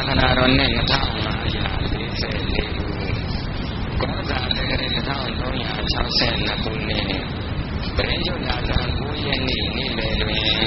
ခဏတော်နဲ့2544ခုကောဇာတက္ကရာ1362ခုနှစ်ပရိယုလာဇန်9ရက်နေ့နေ့လယ်တွင်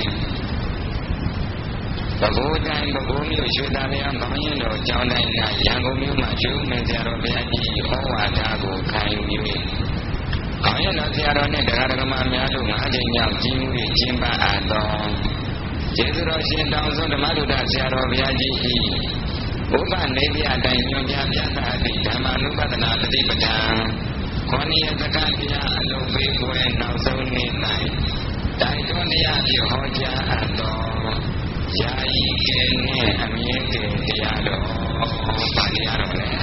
ပဲခူးတိုင်းပဲခူးမြို့ရွှေသာလျံဘောင်းရင်တော်ကျောင်းတိုင်း၌ရန်ကုန်မြို့မှကျွေးမင်းဆရာတော်ဘုရားကြီးဩဝါဒကိုခံယူ၍ဘောင်းရင်တော်ဆရာတော်နှင့်တရားဓမ္မများတို့5ကြိမ်မြောက်ကြီးမှု၏ကျင်းပအပ်သောကျေးဇူးတော်ရှင်တောင်ဆုံးဓမ္မဒုဒဆရာတော်ဘုရားကြီး၏ဥပနိဗ္ဗာန်တိုင်ညွှန်ကြားပြသသည့်ဓမ္မနုပဒနာတတိပဒံခေါဏီယသကတရားအလုံးပေးပွဲနောက်ဆုံးနေ့၌တိုင်တွန်းတရားဖြင့်ဟောကြားအပ်သောယာယီကဲနှင့်အမြဲတည်းတရားတော်ပါတရားတော်လည်း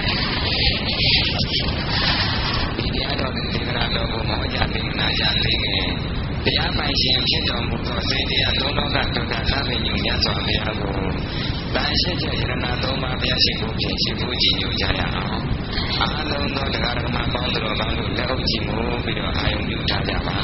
ဒီတရားတော်ဒီဒေသနာတော်ကိုဟောကြားပေးနာကြလိမ့်မယ်တရားပိုင်ရှင်ဖြစ်တော်မူသောစေတရားသုံးလောကဒုက္ခသဗ္ဗညုညစွာဘုရားကိုတန်ရှိချက်ယရဏသုံးပါးဘုရားရှိခိုးဖြင့်ရှိခိုးကြည်ညိုကြရအောင်အားလုံးသောတရားဓမ္မပေါင်းတော်ကောင်းတို့လက်အုပ်ကြည်မို့ပြီးတော့အာယုံပြုထားကြပါ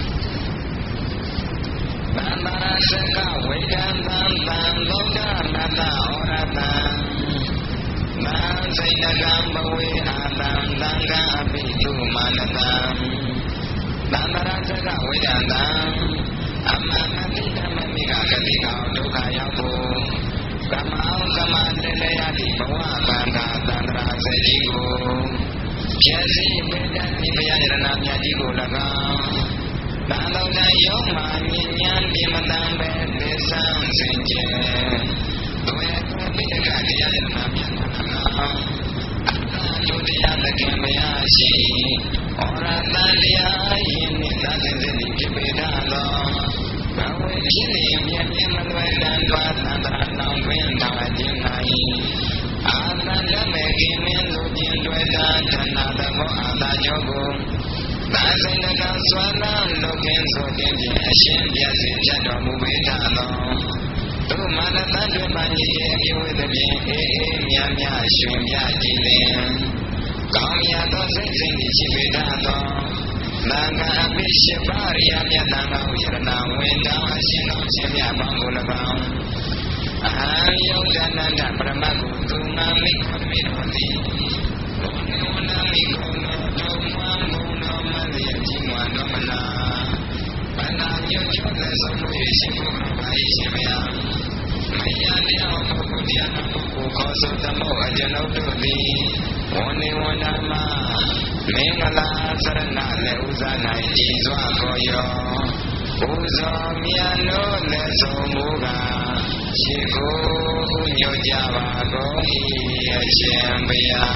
သံဃာစကဝေဒံသံသံဗုဒ္ဓနတ္တဩရတံမံစိတကံဘဝေအာတံသံဃာအပိတုမာနတံသံဃာစကဝေဒံသံအမမတိဓမ္မမိကဂတိကောဒုက္ခရောက်ဖို့ကမ္မောကမတလေယတိဘဝဗန္တာသန္တရာစေကြီးကိုဖြည့်စည်းမေတ္တာနိဗ္ဗာန်ရဏမြတ်ကြီးကို၎င်းသံတော်တန်ယုံမှမြင်ဉာဏ်ပြမတန်ပဲသေဆန်းစင်ကြယ်ဒုရကုပိတကတရားရဏမြတ်ကို၎င်းအတ္တယုတ်တရားသခင်မရရှိဩရတန်တရားယင်းနှင့်သာသင်စေဖြစ်ပေတတ်သောဘဝဖြစ်နေမြတ်မြတ်မလွယ်တန်သောသံဃာနောင်တွင်ထားခြင်း၌အာသန္တမေကိမင်းတို့ကျင်တွေ့တာဌာနသဘောအာသာကြောကိုသာစိဏကစွမ်းလန်းလုကင်းဆိုခြင်းဖြင့်အရှင်ပြည့်စုံချက်တော်မူပေတတ်သောသူမာနတန်တွင်ပါညည်ရဲ့ပြုဝေသဖြင့်အေးအေးမြတ်မြတ်ရှင်ပြကြည်လင်ကောင်းမြတ်သောစိတ်စဉ်ရှိပေတတ်သောသံဃာအပိရှိပါရိယမြတ်သံဃာဟုယရဏဝင်တော်အရှင်တော်ရှင်မြတ်ပေါင်းကို၎င်းအဟံယုတ်တနန္တပရမတ်ကိုသူနာမိခေါ်မိတော်သည်ဘုံနေဝနာမိခေါ်တော်တုံမံဘုံတော်မလျက်ကြီးမွားတော်မနာဘန္နာညွတ်ချောတဲ့ဆုံးလို့ရှိဖို့ပါရှင်မြတ်မယတရားပုဂ္ဂိုလ်တရားပုဂ္ဂိုလ်ခေါ်ဆိုသမောအကျွန်ုပ်တို့သည်ဝနေဝနာမမင်္ဂလာစရဏလည်းဥဇာ၌ကြည်စွာခေါ်ရောဥဇောမြတ်လို့လည်းဆုံးမူကားရှိခိုးညွတ်ကြပါကုန်၏အရှင်ဘုရား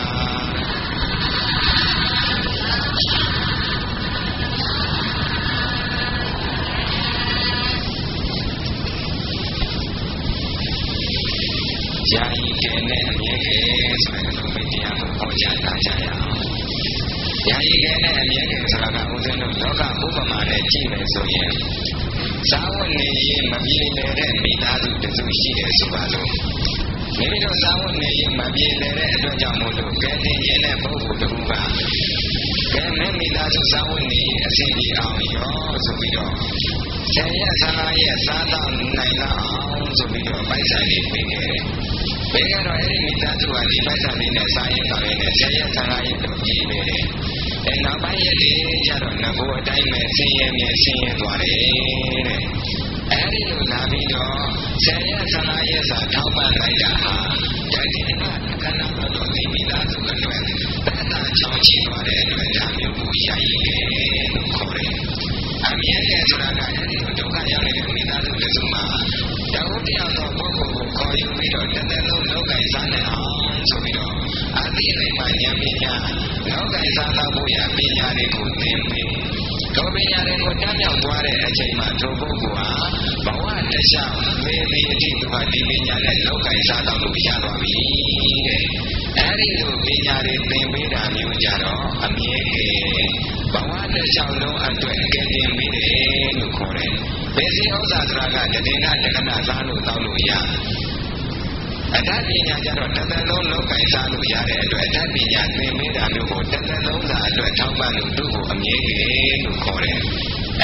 ယာယီကဲနဲ့အမြဲကဲဆိုတဲ့လူမိတ်တရားကိုဟောကြားထားကြရအောင်ယာယီကဲနဲ့အမြဲကဲဆိုတာကဦးဇင်းတို့လောကဥပမာနဲ့ကြည့်မယ်ဆိုရင်သာဝတ်နေရင်မပြေလည်တဲ့မိသားစုတစုရှိတယ်ဆိုပါလို့မိမိတို့သာဝတ်နေရင်မပြေလည်တဲ့အတွက်ကြောင့်မို့လို့ကဲတင်ခြင်းတဲ့ပုဂ္ဂိုလ်တစ်ခုကကဲမင်းမိသားစုသာဝတ်နေရင်အစဉ်ပြေအောင်ရောဆိုပြီးတော့ဆယ်ရက်15ရက်စားတော့နိုင်လောက်အောင်ဆိုပြီးတော့ပိုက်ဆံလေးပေးခဲ့တယ်။ပေးခဲ့တော့အဲ့ဒီမိသားစုကဒီပိုက်ဆံလေးနဲ့စားရင်တော့လည်းဆယ်ရက်15ရက်တော့ပြေးနေတယ်။အဲ့နောက်ပိုင်းရက်တွေကျတော့ငကိုအတိုင်းပဲဆင်းရဲမြဲဆင်းရဲသွားတယ်တဲ့။အဲ့ဒီလိုလာပြီးတော့ဆယ်ရက်15ရက်စာထောက်ပံ့လိုက်တာဟာတကယ်တော့ကဏ္ဍတော်ဒီမိသားစုအတွက်သက်သာချောင်းချသွားတဲ့အတွက်ဒါမျိုးကိုရည်ရည်လို့ခေါ်တယ်။အမြဲတမ်းဆိုတာကအဲဒီဒုက္ခရောက်နေတဲ့မိသားစုတွေဆိုမှတဝုတယောက်သောပုဂ္ဂိုလ်ကိုခေါ်ယူပြီးတော့တစ်သက်လုံးလောကီစားနိုင်အောင်ဆိုပြီးတော့အသိဉာဏ်မှဉာဏ်ပညာလောကီစားတော့ဖို့ရပညာတွေကိုသင်ပေးတို့ပညာတွေကိုတတ်မြောက်သွားတဲ့အချိန်မှာထိုပုဂ္ဂိုလ်ဟာဘဝတစ်လျှောက်သေသည်အထိသူကဒီပညာနဲ့လောကီစားတော့လို့ရသွားပြီတဲ့အဲဒီလိုပညာတွေသင်ပေးတာမျိုးကြတော့အမြဲကဲဘဝတစ်လျှောက်လုံးအတွက်ကဲတင်ပေးတယ်လို့ခေါ်တယ်။ဘေစီဥစ္စာဆိုတာကတည်ငါတက္ကနာစားလို့တောက်လို့ရအတ္တပညာကြတော့တစ်သက်လုံးလောကီစားလို့ရတဲ့အတွက်အတ္တပညာသင်ပေးတာမျိုးကိုတစ်သက်လုံးစာအတွက်ထောက်ပံ့လို့သူ့ကိုအမြဲကဲလို့ခေါ်တယ်။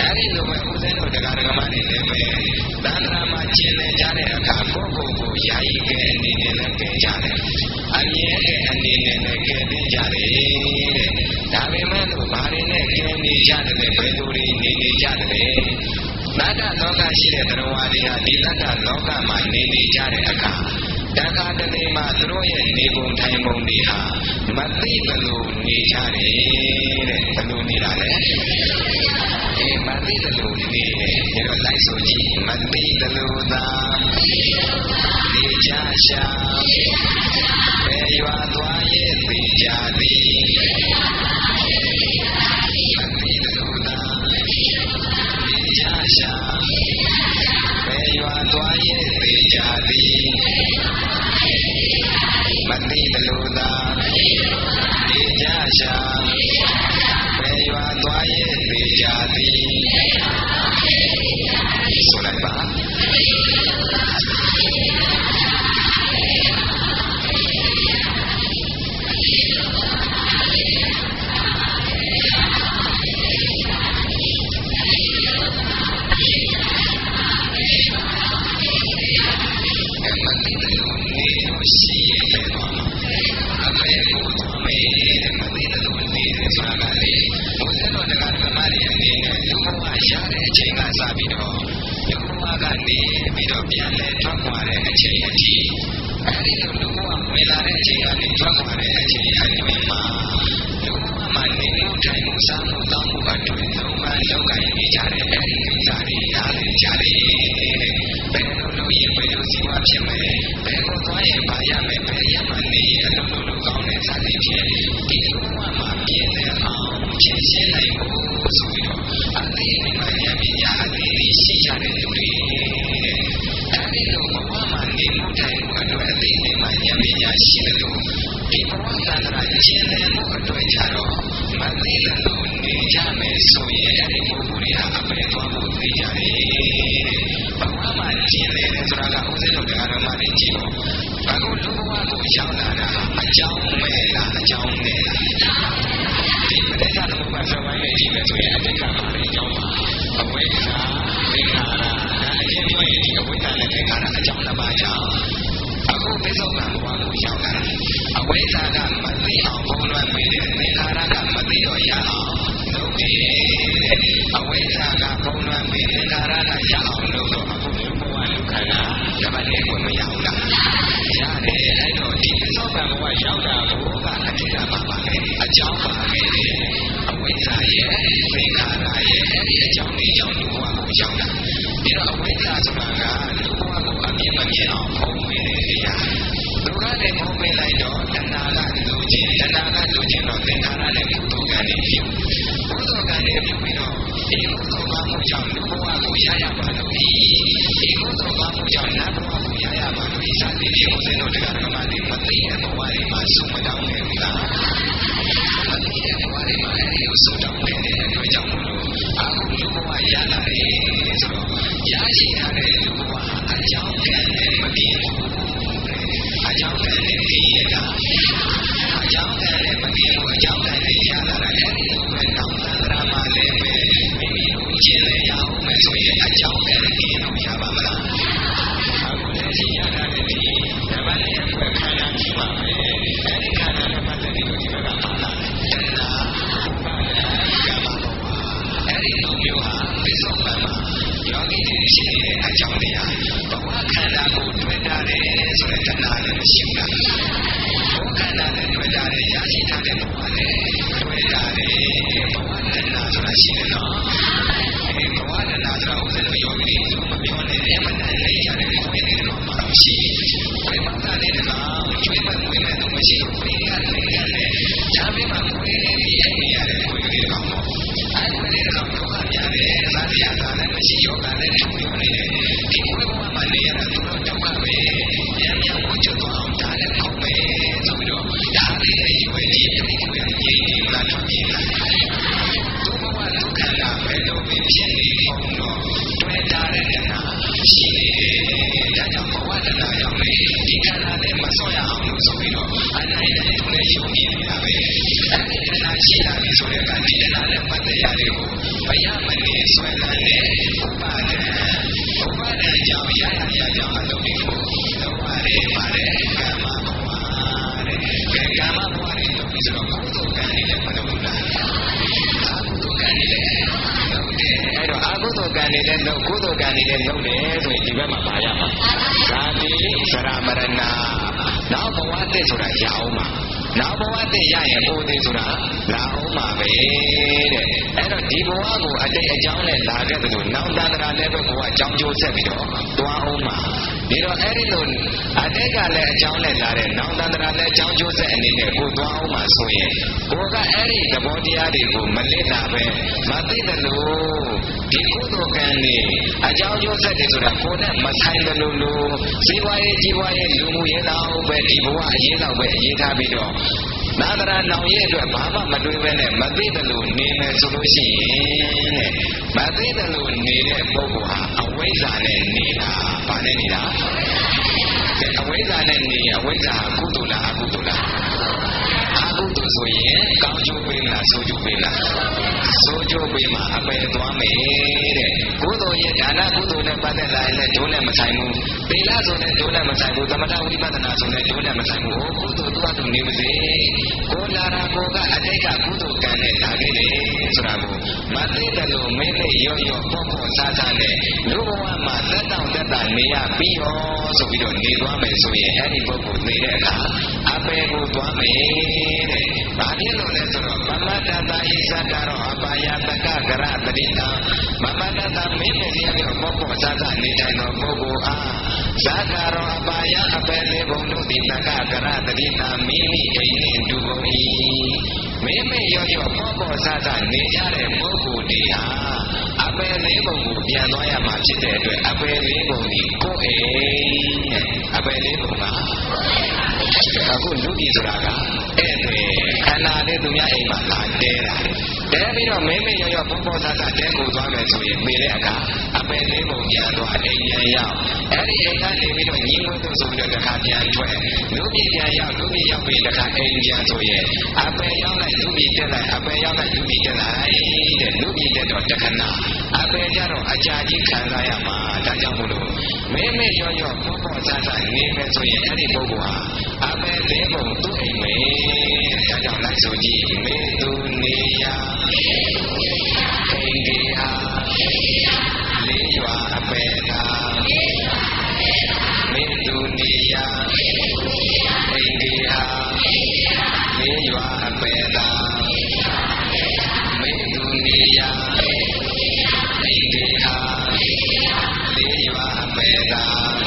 အဲဒီလိုပဲဦးဇင်းတို့တရားဓမ္မတွေလည်းပဲသန္တရာမှာကျင်လည်ကြတဲ့အခါကိုယ့်ကိုယ်ကိုယာယီကဲအနေနဲ့လည်းကဲကြတယ်အမြဲကဲအနေနဲ့လည်းကဲသိကြတယ်တဲ့ဒါပေမဲ့လို့ဘာတွေနဲ့ကဲနေကြတယ်လဲဘယ်လိုတွေနေကြတယ်တတ္တလောကရှိတဲ့တရားဝါတွေဟာဒီတတ္တလောကမှာနေကြတဲ့အခါတခါတလေမှာသူတို့ရဲ့နေပုံထိုင်ပုံတွေဟာမသိဘလို့နေကြတယ်တဲ့ဘလို့နေတာလဲမသိဘလို့နေတယ်ဒါတော့လိုက်ဆိုကြည့်မသိဘလို့သာနေကြရှာဘယ်ရွာသွားရဲ့သိကြသည်မသိဘလို့သာနေကြရှာဘယ်ရွာသွားရဲ့သိကြသည်မသိဘလို့သာနေကြရှာဘယ်ရွာသွားရဲ့သိကြသည်ဆိုလိုက်ပါပြန်လဲထွက်ခွာတဲ့အချိန်အထိအဲဒီလိုလူဘဝဝင်လာတဲ့အချိန်ကနေထွက်ခွာတဲ့အချိန်အထိမှာလူဘဝမှာနေမှုထိုင်မှုစားမှုတောင်းမှုအတွေ့အကြုံမှလောက်ကိုင်းနေကြတဲ့အဲဒီကိစ္စတွေနားလည်ကြတယ်ဘယ်လိုလုပ်ရင်ဘယ်လိုစီမံဖြစ်မယ်ဘယ်ကိုသွားရင်ဘာရမယ်ဘယ်ရမှနေရင်အလုံးလုံးကောင်းတဲ့စသည်ဖြင့်ဒီလူဘဝမှာပြည့်စုံအောင်ဖြည့်ရှင်းနိုင်ဖို့ဆိုပြီးတော့အသေးအမှန်ဉာဏ်ပညာအသေးလေးရှိကြတဲ့လူတွေအဲဒီလိုဘဝမှာနေမှုတိုင်းအတွက်အသေးလေးမှဉာဏ်ပညာရှိတယ်လို့ဒီဘဝသန္တရာကျင့်တဲ့မှုအတွက်ကြတော့မသိလို့နေကြမယ်ဆိုရင်အဲဒီပုဂ္ဂိုလ်တွေဟာအပေသွားဖို့သိကြတယ်ဘဝမှာကျင့်တယ်ဆိုတာကဥစဉ်တို့တရားတော်မှာနေကြည့်ပေါ့အခုလူဘဝကိုရောက်လာတာအကြောင်းမဲ့လားအကြောင်းနဲ့လားဒီပဋိစ္စသမုပ္ပါဒ်ဆိုပိုင်းနဲ့ကြည့်မယ်ဆိုရင်အတိတ်ကမှာအကြောင်းပါအဝိဇ္ဇာသင်္ခါရအရင်ပြောရင်ဒီအဝိဇ္ဇာနဲ့သင်္ခါရအကြောင်းတစ်ပါးကြောင့်အခုပိဿုကဘဝကိုရောက်လာတာအဝိဇ္ဇာကမသိအောင်ဘုံလွှမ်းပေးတယ်သင်္ခါရကမသိတော့ရအောင်လုပ်တယ်အဝိဇ္ဇာကဘုံလွှမ်းပေးသင်္ခါရကရအောင်လုပ်တော့အခုလူဘဝလူခန္ဓာတပတ်တည်းကိုမရဘူးလားရတယ်အဲ့တော့ဒီပိဿုကဘဝရောက်တာဘုရားကအတိတ်ကပါခဲ့အကြောင်းပါခဲ့တယ်အဝိဇ္ဇာရဲ့သင်္ခါရရဲ့အဲ့ဒီအကြောင်းလေးကြောင့်လူဘဝကိုရောက်တာပြီးတော့အဝိဇ္ဇာဆိုတာကလူဘဝကိုအမြင်မမြင်အောင်ဖုံးပေးနေကြသူကလည်းဖုံးပေးလိုက်တော့တဏှာကလူချင်းတော့သင်္ခါရနဲ့ဘုဒ္ဓကံနေပြုဘုဒ္ဓကံနေပြုပြီးတော့ဒီဘုဒ္ဓဘာမှုကြောင့်လူဘဝကိုရရပါလို့ဒီဘုဒ္ဓဘာမှုကြောင့်နတ်ဘဝကိုရရပါလို့ဒီစသည်ဖြင့်ဦးဇင်းတို့တရားဓမ္မတွေမသိတဲ့ဘဝတွေမှာစုမတောင်းနေဘူးလားမသိတဲ့ဘဝတွေမှာအဲဒီလိုစုတောင်းနေတဲ့အတွက်ကြောင့်မလို့အခုလူဘဝရလာတယ်ဆိုတော့ရရှိထားတဲ့လူဘဝအကြောင်းကံနဲ့မပြည့်ဘူးအကြောင်းကံနဲ့ပြည့်ရတာအကြောင်းကံနဲ့မပြည့်ဘူးအကြောင်းကံနဲ့ရလာတာအဲဒီလိုပဲနောက်သန္တရာမှာလည်းပဲမိမိကိုကျင့်လေရအောင်မယ်ဆိုရင်အကြောင်းကံနဲ့ပြည့်လို့ရပါမလားအခုလည်းကြည့်ရတာလည်းဒီဓမ္မနဲ့ခန္ဓာကြီးပါပဲအဲဒီခန္ဓာနဲ့ပတ်သက်ပြီးတော့ဒီဘက်ကပါလာတယ်တဏှာဥပါဒနာကမ္မဘဝအဲဒီလိုမျိုးဟာပိဿုပံမှာယောဂီတွေရှိနေတဲ့အကြောင်းတရားဘဝခန္ဓာကိုတွေ့တာတယ်ဆိုတဲ့တဏှာလည်းရှိတာဘဝခန္ဓာနဲ့တွေ့တာတယ်ရရှိထားတဲ့ဘဝနဲ့တွေ့တာတယ်ဘဝတဏှာဆိုတာရှိတယ်နော်ဘဝတဏှာဆိုတာဥစဉ်ယောဂီတွေမပြောနဲ့အမှန်တန်လေးရတယ်ကိုယ်နေတော့မှရှိဘယ်မှာလဲတဲ့ကောင်ကျွေးမွေးမဲ့တော့မရှိဘူးဘယ်ကနေလဲဒါပေမဲ့ကိုယ်နေပြီးအဲ့ဒီရတယ်ကိုယ်နေတော့ပေါ့အဲ့ဒီတော့ဒုက္ခများတယ်သာသနာ့သာလည်းမရှိယောဂလည်းထုံပြောနေတယ်ဒီဘဝမှာနေရတာသူတို့ဒုက္ခပဲဉာဏ်မြောက်ဖို့ကျွတ်သွားအောင်ဒါလည်းကောင်းပဲဆိုပြီးတော့ဒါလေးရဲ့ရွယ်ကြီးပြည့်စုံရဲ့ရည်ရည်လာတော့ပြင်လာသူဘဝဒုက္ခလာပဲလို့ဖြစ်နေအောင်တော့တွေ့တာတဲ့တဏှာလေဒီခန္ဓာနဲ့မဆော့ရအောင်လို့ဆိုပြီးတော့အနိုင်နဲ့သူနဲ့ယုံကြည်နေတာပဲအဲ့ဒီတဏှာရှိလာပြီဆိုတဲ့ကဒီတဏှာနဲ့ပတ်သက်ရတဲ့ကိုဘယမနေဆွဲလန်းတဲ့ဥပါဒံအကြောင်းရကြောင်းအလုပ်တွေကိုလုပ်ရတယ်ပါတယ်ကမ္မဘဝတဲ့ကမ္မဘဝတွေလုပ်ပြီးဆိုတော့ကုသိုလ်ကံတွေလည်းမလုပ်ဘူးလားအကုသိုလ်ကံတွေလည်းလုပ်တယ်အဲ့တော့အကုသိုလ်ကံတွေလည်းလုပ်ကုသိုလ်ကံတွေလည်းလုပ်တယ်ဆိုရင်ဒီဘက်မှာပါရမှာဇာတိသရမရဏနောက်ဘဝတည်းဆိုတာရအောင်မှာနောက်ဘဝတည်းရရင်ပိုသေးဆိုတာလာအောင်မှာပဲတဲ့အဲ့တော့ဒီဘဝကိုအတိတ်အကြောင်းနဲ့လာခဲ့တယ်လို့နောက်တန္တရာလည်းပဲဘဝအကြောင်းကျိုးဆက်ပြီးတော့တွားအောင်မှာဒီတော့အဲ့ဒီလိုအတိတ်ကလည်းအကြောင်းနဲ့လာတဲ့နောက်တန္တရာလည်းအကြောင်းကျိုးဆက်အနေနဲ့ကိုတွားအောင်မှာဆိုရင်ကိုကအဲ့ဒီသဘောတရားတွေကိုမလစ်တာပဲမသိတယ်လို့ဒီကုသိုလ်ကံတွေအကြောင်းကျိုးဆက်တွေဆိုတာကိုနဲ့မဆိုင်တယ်လို့ဇီဝရေးជីဝရေးလူမှုရေးတော့ပဲဒီဘဝအရေးတော့ပဲအရေးထားပြီးတော့သာသနာနောင်ရဲ့အတွက်ဘာမှမတွေးပဲနဲ့မသိတယ်လို့နေမယ်ဆိုလို့ရှိရင်တဲ့မသိတယ်လို့နေတဲ့ပုဂ္ဂိုလ်ဟာအဝိဇ္ဇာနဲ့နေတာဘာနဲ့နေတာအဝိဇ္ဇာနဲ့နေအဝိဇ္ဇာကုသိုလ်လားအကုသိုလ်လားအကုသိုလ်ဆိုရင်ကောင်းကျိုးပေးလားဆိုးကျိုးပေးလားဆိုးကျိုးပေးမှာအပယ်သွားမယ်တဲ့ကုသိုလ်ရဲ့ဒါနကုသိုလ်နဲ့ပတ်သက်လာရင်လည်းဒုနဲ့မဆိုင်ဘူးသီလဆိုတဲ့ဒုနဲ့မဆိုင်ဘူးသမထဝိပဿနာဆိုတဲ့ဒုနဲ့မဆိုင်ဘူးကုသိုလ်သူ့အတူနေပါစေကိုလာတာကိုကအတိတ်ကကုသိုလ်ကံနဲ့လာခဲ့တယ်ဆိုတာကိုမသိတယ်လို့မင်းနဲ့ရော့ရော့ပေါ့ပေါ့စားစားနဲ့လူဘဝမှာသက်တောင့်သက်သာနေရပြီးရောဆိုပြီးတော့နေသွားမယ်ဆိုရင်အဲ့ဒီပုဂ္ဂိုလ်နေတဲ့အခါအပယ်ကိုသွားမယ်တဲ့။ဘာဖြစ်လို့လဲဆိုတော့မမတ္တသာဣဇတ်တော်အပါယတကကရတတိတံမမတ္တသာမင်းနဲ့တရားပြီးတော့ပေါ့ပေါ့စားစားနေတိုင်းတော့ပုဂ္ဂိုလ်အားဇာတာရောအပါယအပယ်လေးဘုံတို့သည်တကကရတတိတံမိမိအိမ်နှင့်တူကုန်၏မင်းမေရောရောပေါ့ပေါ့စားစားနေကြတဲ့ပုဂ္ဂိုလ်တွေဟာအပယ်လေးဘုံကိုပြန်သွားရမှာဖြစ်တဲ့အတွက်အပယ်လေးဘုံဒီကိုယ်အိမ်အပယ်လေးဘုံကအခုလူကြီးဆိုတာကအဲ့ဒါခန္ဓာလေးသူများအိမ်မှာလာတဲတာတဲပြီးတော့မင်းမေရောရောပေါ့ပေါ့စားစားတဲကိုသွားမယ်ဆိုရင်ပြေတဲ့အခါအပယ်လေးဘုံပြန်သွားအိမ်ပြန်ရောက်အဲ့ဒီအိမ်ကနေပြီးတော့ညီငွေတို့ဆိုပြီးတော့တစ်ခါပြန်ထွက်လူကြီးပြန်ရောက်လူကြီးရောက်ပြီးတစ်ခါအိမ်ပြန်ဆိုရင်အပယ်ရောက်လိုက်လူကြီးတက်လိုက်အပယ်ရောက်လိုက်လူကြီးတက်လိုက်တဲ့လူကြီးတက်တော့တခဏအပယ်ကြတော့အကြာကြီးခံစားရမှာဒါကြောင့်မို့လို့မင်းမေရောရောပေါ့ပေါ့စားစားနေမယ်ဆိုရင်အဲ့ဒီပုဂ္ဂိုလ်ဟာအပယ်လေးဘုံသူ့အိမ်ပဲဒါကြောင့်လိုက်ဆိုကြည့်မေသူနေယအိမ်ဒီဟာလေးရွာအပယ်သာမေသူနေယအိမ်ဒီဟာလေးရွာအပယ်သာမေသူနေယအိမ်ဒီဟာလေးရွာအပယ်သာ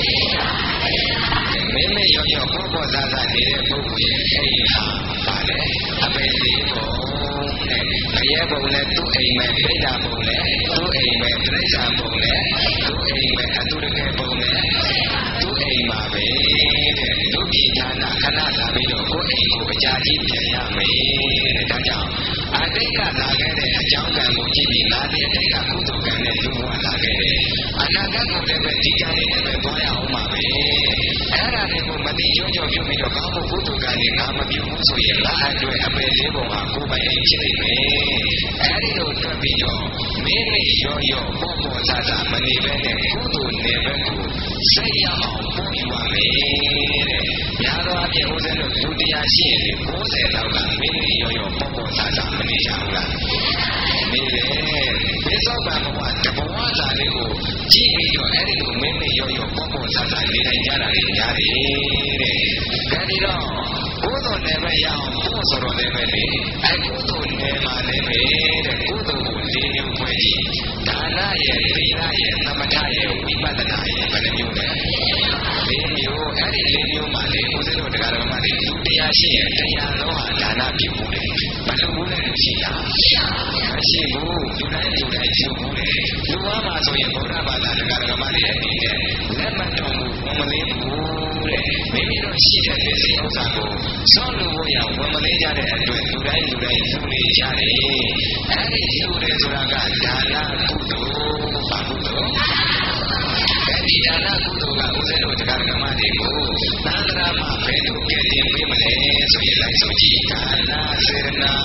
မင်းမေရောရောပေါ့ပေါ့စားစားနေတဲ့ပုဂ္ဂိုလ်ရဲ့အိမ်ဟာပါလေအပယ်လေးပုံနဲ့အရဲပုံနဲ့သူ့အိမ်မဲ့ပြိဋ္ဌာပုံနဲ့သူ့အိမ်မဲ့ပြိဋ္ဌာပုံနဲ့သူ့အိမ်မဲ့အတုတကယ်ပုံနဲ့သူ့အိမ်မှာပဲတဲ့လူပြည်ဌာနခဏလာပြီးတော့ကိုယ်အိမ်ကိုအကြာကြီးပြန်ရမယ်တဲ့ဒါကြောင့်အတိတ်ကလာခဲ့တဲ့အကြောင်းကံကိုကြည့်ပြီးငါဒီအတိတ်ကကုသိုလ်ကံနဲ့လူဘဝလာခဲ့တယ်အနာဂတ်ကိုလည်းပဲဒီကံလေးနဲ့ပဲသွားရအောင်ပါပဲအဲ့ဒါတွေကိုမတိကျွကြောပြုပြီးတော့ကောင်းဖို့ကုသိုလ်ကံတွေငါမပြုဘူးဆိုရင်ငါအတွက်အပယ်လေးပုံဟာကိုယ်ပိုင်အိမ်ဖြစ်နေမယ်အဲ့ဒီလိုတွက်ပြီးတော့မင်းမေရောရောပေါ့ပေါ့စားစားမနေပဲနဲ့ကုသိုလ်နယ်ဘက်ကိုစိတ်ရအောင်ပို့ယူပါမယ်တဲ့ညာတော်အပြင်ဦးဇင်းတို့လူတရားရှိရင်90လောက်ကမင်းမေရောရောပေါ့ပေါ့စားစားမနေရဘူးလားနေတယ်ဒီသောတာဘဝတဘဝစာလေးကိုကြည့်ပြီးတော့အဲ့ဒီလိုမင်းမေရောရောပေါ့ပေါ့စားစားနေနိုင်ကြတာတွေများတယ်တဲ့ဒါဒီတော့ကုသိုလ်နယ်ဘက်ရအောင်ပို့ဆိုတော့လည်းပဲလေအဲ့ကုသိုလ်နယ်မှာလည်းပဲတဲ့ကုသိုလ်ကို၄မျိုးခွဲကြည့်ဒါနရဲ့သီလရဲ့သမထရဲ့ဝိပဿနာရဲ့ဘယ်နှမျိုးလဲ၄မျိုးအဲ့ဒီ၄မျိုးမှာလေဦးဇင်းတို့တရားတော်မှာလေလူတရားရှိရင်တရားလုံးဟာဒါနပြုဖို့လေမလုပ်ဘူးလေရှိလားမရှိဘူးလူတိုင်းပြုဘူးလေလူဝါမှာဆိုရင်ဗုဒ္ဓဘာသာတရားတော်မှာလေအနေနဲ့လက်မတော်ဘူးဝန်မလေးဘူးတဲ့မိမိတို့ရှိတဲ့ပစ္စည်းဥစ္စာကိုစောင့်လို့ရဝန်မလေးကြတဲ့အတွက်လူတိုင်းလူနေကြတယ်အဲ့ဒီလူတွေဆိုတာကဒါနကုသိုလ်ဘာကုသိုလ်အဲ့ဒီဒါနကုသိုလ်ကဦးဇင်းတို့တရားဓမ္မတွေကိုသန္တရာမှာဘယ်လိုကဲ့တင်ပေးမလဲဆိုရင်လိုက်ဆိုကြည့်ဒါနစေရနာ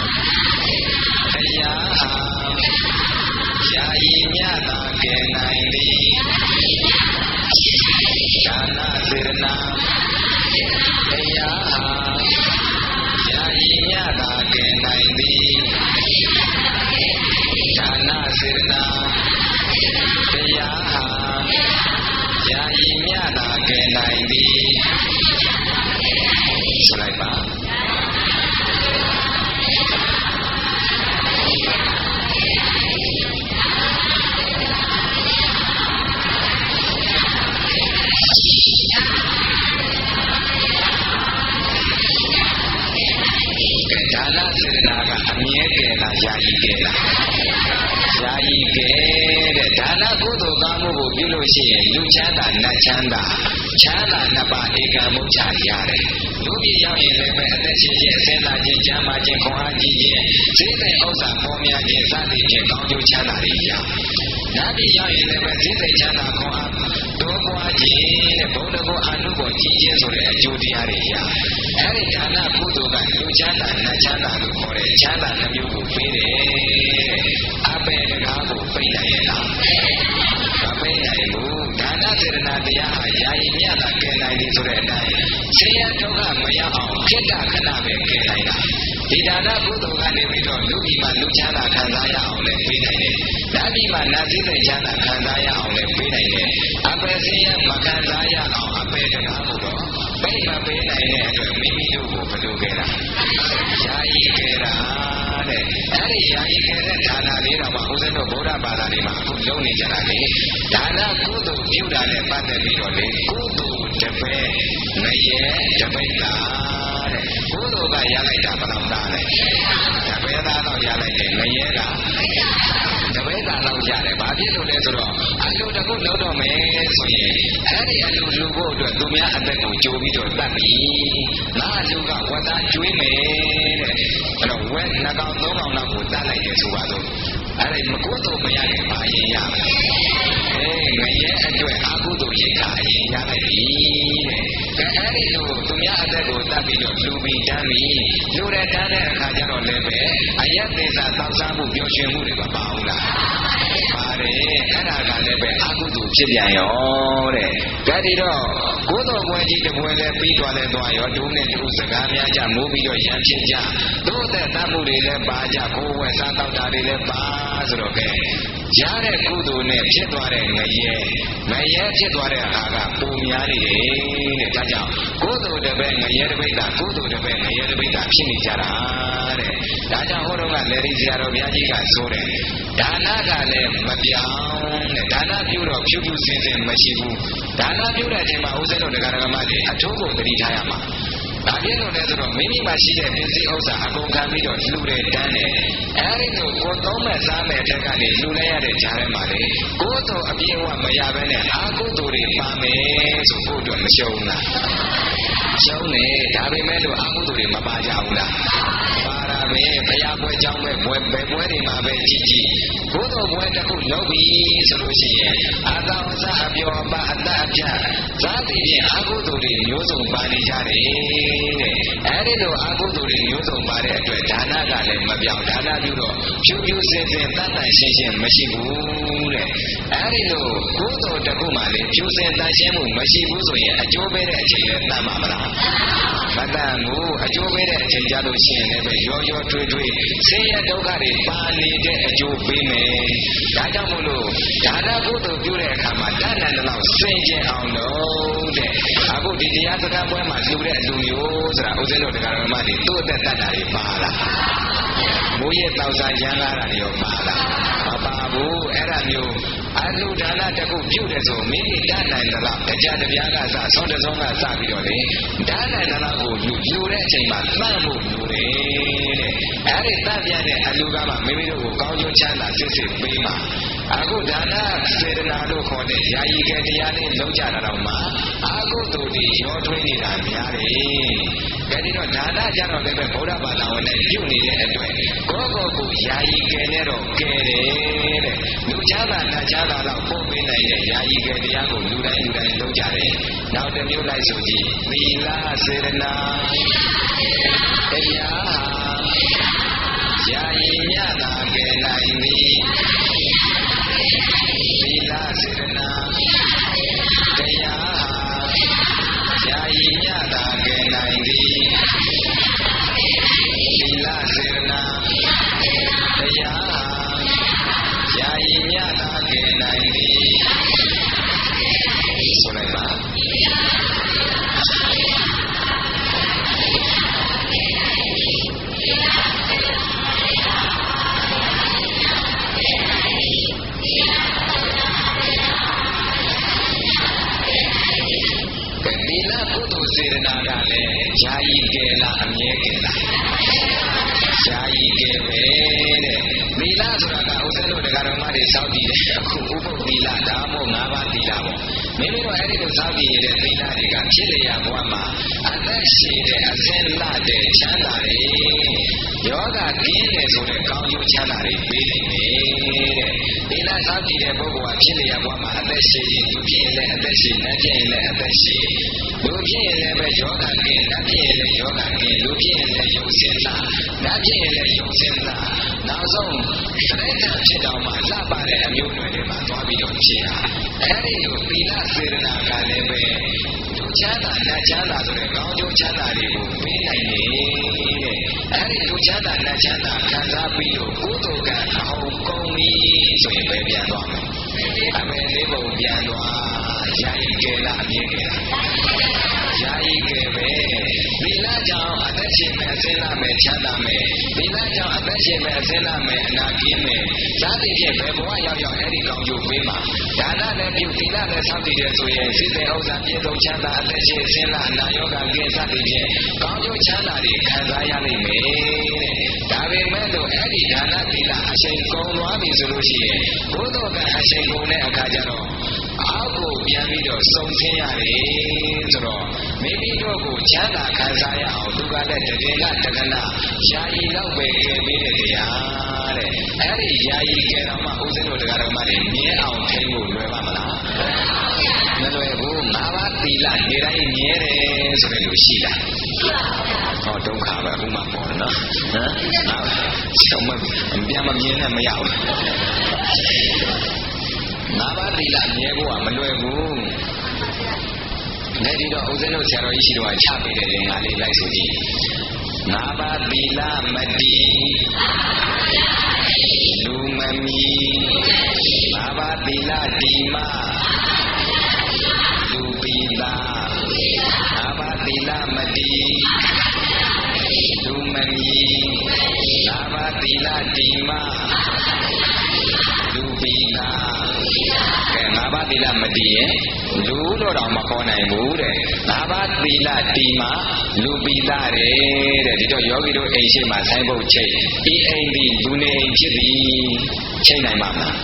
တရားဟာယာယီမြတာကဲနိုင်သည်ဒါနစေရနာတရားဟာယာယီမြတာကဲနိုင်သည်ဒါနစေရနာတရားဟာယာယီမြတာကဲနိုင်သည်ဆိုလိုက်ပါဒါနစေတနာကအမြဲကဲလားယာယီကဲလားယာယီကဲတဲ့ဒါနကုသိုလ်ကောင်းမှုကိုပြုလို့ရှိရင်လူချမ်းသာနတ်ချမ်းသာချမ်းသာနှစ်ပါးဧကမုတ်ချရတယ်လူပြည်ရောက်ရင်လည်းပဲအသက်ရှင်ခြင်းအစင်းသာခြင်းကျမ်းမာခြင်းခွန်အားကြီးခြင်းစိတ်သိဥစ္စာပေါ်များခြင်းစသည်ဖြင့်ကောင်းကျိုးချမ်းသာတွေရနတ်ပြည်ရောက်ရင်လည်းပဲစိတ်သိချမ်းသာခွန်အားတိုးပွားခြင်းတဲ့ဘုံတကောအနုဘောကြီးခြင်းဆိုတဲ့အကျိုးတရားတွေရအဲဒီဒါနကုသိုလ်ကလူချမ်းသာနတ်ချမ်းသာလို့ခေါ်တဲ့ချမ်းသာနှမျိုးကိုပေးတယ်အပေတကားကိုပိတ်နိုင်ရဲ့လားမပိတ်နိုင်ဘူးဒါနစေတနာတရားဟာယာယီမြတ်တာကဲနိုင်တယ်ဆိုတဲ့အတိုင်းဆင်းရဲဒုက္ခမရောက်အောင်ခိတ္တခဏပဲကဲနိုင်တာဒီဒါနကုသိုလ်ကနေပြီးတော့လူပြည်မှာလူချမ်းသာခံစားရအောင်လည်းပေးနိုင်တယ်နတ်ပြည်မှာနတ်စည်းစိမ်ချမ်းသာခံစားရအောင်လည်းပေးနိုင်တယ်အပေဆင်းရဲမခံစားရအောင်အပေတကားကိုတော့ပိတ်မပေးနိုင်တဲ့အတွက်မိမိတို့ကိုဘယ်လိုကဲတာယာယီကဲတာတဲ့အဲဒီယာယီကဲတဲ့ဒါနလေးတော့မှဦးဇင်းတို့ဗုဒ္ဓဘာသာတွေမှာအခုလုပ်နေကြတာလေဒါနကုသိုလ်ပြုတာနဲ့ပတ်သက်ပြီးတော့လေကုသိုလ်တစ်ပဲငရဲတစ်ပိတ်တာတဲ့ကုသိုလ်ကရလိုက်တာဘယ်လောက်သားလဲတစ်ပဲသားတော့ရလိုက်တယ်ငရဲကတစ်ပိတ်သားတော့ရတယ်ဘာဖြစ်လို့လဲဆိုတော့အလူတကုလုံးတော့မယ်ဆိုရင်အဲဒီအလူလူဖို့အတွက်သူများအသက်ကိုကြိုပြီးတော့တတ်ပြီငါအလူကဝတ်သားကျွေးမယ်တဲ့အဲ့တော့ဝက်နှကောင်သုံးကောင်လောက်ကိုတတ်လိုက်တယ်ဆိုပါစို့အဲ့ဒီမကုသိုလ်မရခင်ပါရင်ရမယ်ငရဲအတွက်အကုသိုလ်ရိတ်ကအရင်ရလိုက်ပြီတဲ့အဲ့ဒီလိုသူများအသက်ကိုတတ်ပြီးတော့လူပြီးတန်းပြီးလူတဲ့တန်းတဲ့အခါကျတော့လည်းပဲအယက်သေးစာတောက်စားမှုပျော်ရွှင်မှုတွေမပါဘူးလားပါတယ်အဲ့ဒါကလည်းပဲအကုသိုလ်ဖြစ်ပြန်ရောတဲ့ဒါဒီတော့ကုသိုလ်ပွဲကြီးတစ်ပွဲလည်းပြီးသွားလဲသွားရောဒုနဲ့ဒုစကားများကြမိုးပြီးတော့ရံဖြစ်ကြတို့တဲ့တတ်မှုတွေလည်းပါကြကိုယ်ဝယ်စားတောက်တာတွေလည်းပါဆိုတော့ကဲရတဲ့ကုသိုလ်နဲ့ဖြစ်သွားတဲ့ငရဲဖြစ်သွားတဲ့ဟာကပုံများနေတယ်တဲ့ဒါကြောင့်ကုသိုလ်တစ်ပဲငရဲတစ်ပိတ်တာကုသိုလ်တစ်ပဲငရဲတစ်ပိတ်တာဖြစ်နေကြတာတဲ့ဒါကြောင့်ဟောတော့ကလေဒီဆရာတော်ဘုရားကြီးကဆိုတယ်ဒါနကလည်းမပြောင်းတဲ့ဒါနပြုတော့ဖြူဖြူစင်စင်မရှိဘူးဒါနပြုတဲ့အချိန်မှာဦးဇင်းတို့တရားဓမ္မတွေအထူးကိုသတိထားရမှာဒါပြည့်လို့လဲဆိုတော့မိမိမှာရှိတဲ့ပစ္စည်းဥစ္စာအကုန်ခံပြီးတော့လှူတယ်တန်းတယ်အဲဒီလိုကိုယ်သုံးမဲ့စားမဲ့တဲ့ကနေလှူလိုက်ရတဲ့ကြားထဲမှာလေကိုယ်တို့အပြည့်အဝမရဘဲနဲ့အာကုသိုလ်တွေပါမယ်ဆိုကိုယ်တို့မရှုံးလားရှုံးနေဒါပေမဲ့လို့အာကုသိုလ်တွေမပါကြဘူးလားပါတာပဲဘုရားပွဲကြောင်းပဲပွဲတွေမှာပဲကြည့်ကိုယ်တို့ပွဲတစ်ခုလုပ်ပြီဆိုလို့ရှိရင်အာသောအစအပြောအပအတအပြတ်ဇာတိဖြင့်အာကုသိုလ်တွေမျိုးစုံပါနေကြတယ်အဲဒီလိုအာကုသိုလ်တွေမျိုးစုံပါတဲ့အတွက်ဒါနကလည်းမပြောင်းဒါနပြုတော့ဖြူဖြူစင်စင်တန်တန်ရှင်းရှင်းမရှိဘူးတဲ့အဲဒီလိုကုသိုလ်တစ်ခုမှလည်းဖြူစင်တန်ရှင်းမှုမရှိဘူးဆိုရင်အကျိုးပေးတဲ့အချိန်လည်းတန်မှာမလားမတန်ဘူးအကျိုးပေးတဲ့အချိန်ကြလို့ရှိရင်လည်းရောရောထွေးထွေးဆင်းရဲဒုက္ခတွေပါနေတဲ့အကျိုးပေးမယ်ဒါကြောင့်မို့လို့ဒါနကုသိုလ်ပြုတဲ့အခါမှာတဏ္ဍာန်တော့စင်ကြင်အောင်လို့တဲ့အခုဒီတရားစကားပွဲမှာလှူတဲ့လူမျိုးဆိုတာဦးဇင်းတို့တရားဓမ္မတွေတို့အသက်တတ်တာတွေပါလားမိုးရဲ့တောက်စားရမ်းလာတာတွေရောပါလားမပါဘူးအဲ့ဒါမျိုးအလူဒါနတစ်ခုပြုတယ်ဆိုမိမိတတ်နိုင်သလားတရားတရားကစဆုံးတဆုံးကစပြီးတော့လေတတ်နိုင်သလားကိုလူတဲ့အချိန်မှာသတ်ဖို့လူတယ်တဲ့အဲ့ဒီသတ်ပြန်တဲ့အလူကမှမိမိတို့ကိုကောင်းကျိုးချမ်းသာစစ်စစ်ပေးမှာအခုဒါနစေတနာလို့ခေါ်တဲ့ယာယီကတရားလေးလုံးကြတာတော့မှအာဟုတုတွေရောထွေးနေတာများတယ်။ဒါဒီတော့ဒါနကြတော့လည်းပဲဗုဒ္ဓဘာသာဝင်နဲ့ပြုနေတဲ့အတွက်ကိုယာယီကနဲ့တော့ကဲတယ်တဲ့။လူချမ်းသာနတ်ချမ်းသာတော့ပို့ပေးနိုင်တဲ့ယာယီကတရားကိုလူတိုင်းလုံးကြတယ်။နောက်တစ်မျိုးလိုက်ဆိုကြည့်သီလစေတနာတရားယာယီမြတ်တာကဲနိုင်သည်သီလစေတနာတရားယာယီမြတ်တာကဲနိုင်သည်သီလစေတနာတရားယာယီမြတ်တာကဲနိုင်သည်ဆိုလိုက်ပါစေတနာကလည်းယာယီကဲလားအမြဲကဲလားယာယီကဲပဲတဲ့သီလဆိုတာကဥစ္စာတို့တရားတော်မတွေစောင့်တည်တယ်အခုဥပုပ်သီလဒါမှမဟုတ်၅ပါးသီလပေါ့မိမိတို့အဲ့ဒီလိုစောင့်တည်နေတဲ့သီလတွေကဖြစ်လျက်ဘဝမှာအသက်ရှိတဲ့အစင်းလာတဲ့ချမ်းသာတွေယောဂကင်းတယ်ဆိုတဲ့ကောင်းကျိုးချမ်းသာတွေပေးနိုင်တယ်တဲ့သီလစောင့်တည်တဲ့ပုဂ္ဂိုလ်ကဖြစ်လျက်ဘဝမှာအသက်ရှိရင်သူဖြစ်ရင်လည်းအသက်ရှိနတ်ဖြစ်ရင်လည်းအသက်ရှိလူဖြစ်ရင်လည်းပဲယောဂကင်းနတ်ဖြစ်ရင်လည်းယောဂကင်းလူဖြစ်ရင်လည်းယုံစင်းလာနတ်ဖြစ်ရင်လည်းယုံစင်းလာနောက်ဆုံးစရိတ်ဖြစ်တော်မှာလှပတဲ့အမျိုးတွေတွေမှာသွားပြီးတော့ဖြစ်တာအဲဒီလိုသီလစေတနာကလည်းပဲလူချမ်းသာနတ်ချမ်းသာဆိုတဲ့ကောင်းကျိုးချမ်းသာတွေကိုပေးနိုင်တယ်တဲ့အဲဒီလူချမ်းသာနတ်ချမ်းသာခံစားပြီးတော့ကုသိုလ်ကအအောင်ကောင်းပြီဆိုရင်ပဲပြန်သွားမယ်အမေလေးပုံပြန်သွားယာယီကဲလားအမြဲကဲလားယာယီကဲပဲသီလကြောင့်အသက်ရှင်မဲ့အစင်းလာမဲ့ချမ်းသာမဲ့သီလကြောင့်အသက်ရှင်မဲ့အစင်းလာမဲ့အနာကင်းမဲ့ဇာတိဖြင့်ဘယ်ဘဝရောက်ရောက်အဲ့ဒီကောင်းကျိုးပေးမှာဒါနနဲ့ပြုသီလနဲ့ဆောက်တည်တဲ့ဆိုရင်စိတ်တဲ့ဥစ္စာပြည့်စုံချမ်းသာအသက်ရှင်အစင်းလာအနာယောဂကင်းဇာတိဖြင့်ကောင်းကျိုးချမ်းသာတွေခံစားရနိုင်မယ်တဲ့ဒါပေမဲ့လို့အဲ့ဒီဒါနသီလအချိန်ကုန်သွားပြီဆိုလို့ရှိရင်ဘုဒ္ဓကံအချိန်ကုန်တဲ့အခါကျတော့အောက်ကိုပြန်ပြီးတော့စုံဆင်းရတယ်ဆိုတော့မိမိတို့ကိုချမ်းသာခံစားရအောင်သူကလည်းတကယ်ကတကနာယာယီတော့ပဲကဲပေးတဲ့တရားတဲ့အဲ့ဒီယာယီကဲတော့မှဥစဉ်တို့တရားတော်မှတွေမြဲအောင်ထိန်းဖို့လွယ်ပါမလားမလွယ်ဘူး၅ပါးသီလနေတိုင်းမြဲတယ်ဆိုတဲ့လူရှိလားဟောဒုက္ခပဲအခုမှပေါ်တယ်နော်ဟမ်ကျောင်းမပြန်မမြင်နဲ့မရဘူး၅ပါးသီလမြဲဖို့ကမလွယ်ဘူးဒီတော့ဦးဇင်းတို့ဆရာတော်ကြီးရှိတော့ချပေးတဲ့ငါလေးလိုက်ဆိုကြည့်၅ပါးသီလမတည်လူမမီ၅ပါးသီလဒီမလူပိတာ၅ပါးသီလမတည်လူမမီ၅ပါးသီလဒီမလူပိတာကဲ၅ပါးသီလမတည်ရင်လူတော့တော့မခေါ်နိုင်ဘူးတဲ့၅ပါးသီလဒီမှာလူပိတာတဲ့ဒီတော့ယောဂီတို့အိမ်ရှိမှဆိုင်းပုတ်ချိတ်ဤအိမ်ဒီလူနေအိမ်ဖြစ်သည်ချိတ်နိုင်ပါမလား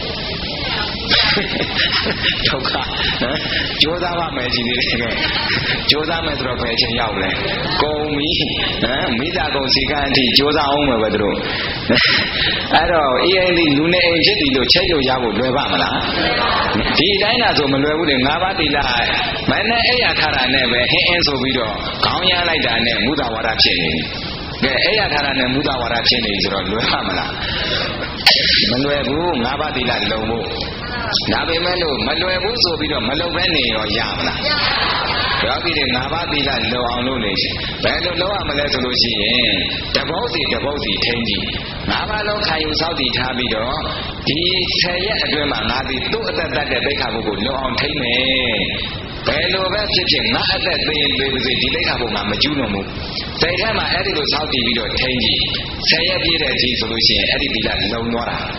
ဒုက္ခကြိုးစားပါမယ်ကြည်သေးတယ်ကြိုးစားမယ်ဆိုတော့ဘယ်အချိန်ရောက်လဲကုန်ပြီမိသားကုန်စီကံအထိကြိုးစားအောင်မယ်ပဲတို့အဲ့တော့အေးအိမ်ဒီလူနေအိမ်ဖြစ်သည်လို့ချိတ်လို့ရဖို့လွယ်ပါမလားဒီတိုင်းလားဆိုမလွယ်ဘူးလေ၅ပါးသီလမနဲ့အဲ့ရထားတာနဲ့ပဲဟင်းအင်းဆိုပြီးတော့ခေါင်းရမ်းလိုက်တာနဲ့မုဒဝါဒဖြစ်နေပြီကဲအဲ့ရထားတာနဲ့မုဒဝါဒဖြစ်နေပြီဆိုတော့လွယ်ပါမလားမလွယ်ဘူး၅ပါးသီလလုံးဖို့ဒါပေမဲ့လို့မလွယ်ဘူးဆိုပြီးတော့မလုပ်ဘဲနေရောရမလားယောဂီတွေ၅ပါးသီလလုံအောင်လုပ်နေရှင်ဘယ်လိုလုပ်ရမလဲဆိုလို့ရှိရင်တပုတ်စီထိန်းကြည့်၅ပါးလုံးခံယူဆောက်တည်ထားပြီးတော့ဒီ10ရက်အတွင်းမှာငါဒီသူ့အသက်သက်တဲ့ဒိဋ္ဌာဘုကိုလုံအောင်ထိန်းမယ်ဘယ်လိုပဲဖြစ်ဖြစ်ငါအသက်သေးရင်သေးပါစေဒီဒိဋ္ဌာဘုမှာမကျူးလွန်ဘူးစိတ်ထဲမှာအဲ့ဒီလိုဆောက်တည်ပြီးတော့ထိန်းကြည့်10ရက်ပြည့်တဲ့အချိန်ဆိုလို့ရှိရင်အဲ့ဒီသီလလုံသွားတာ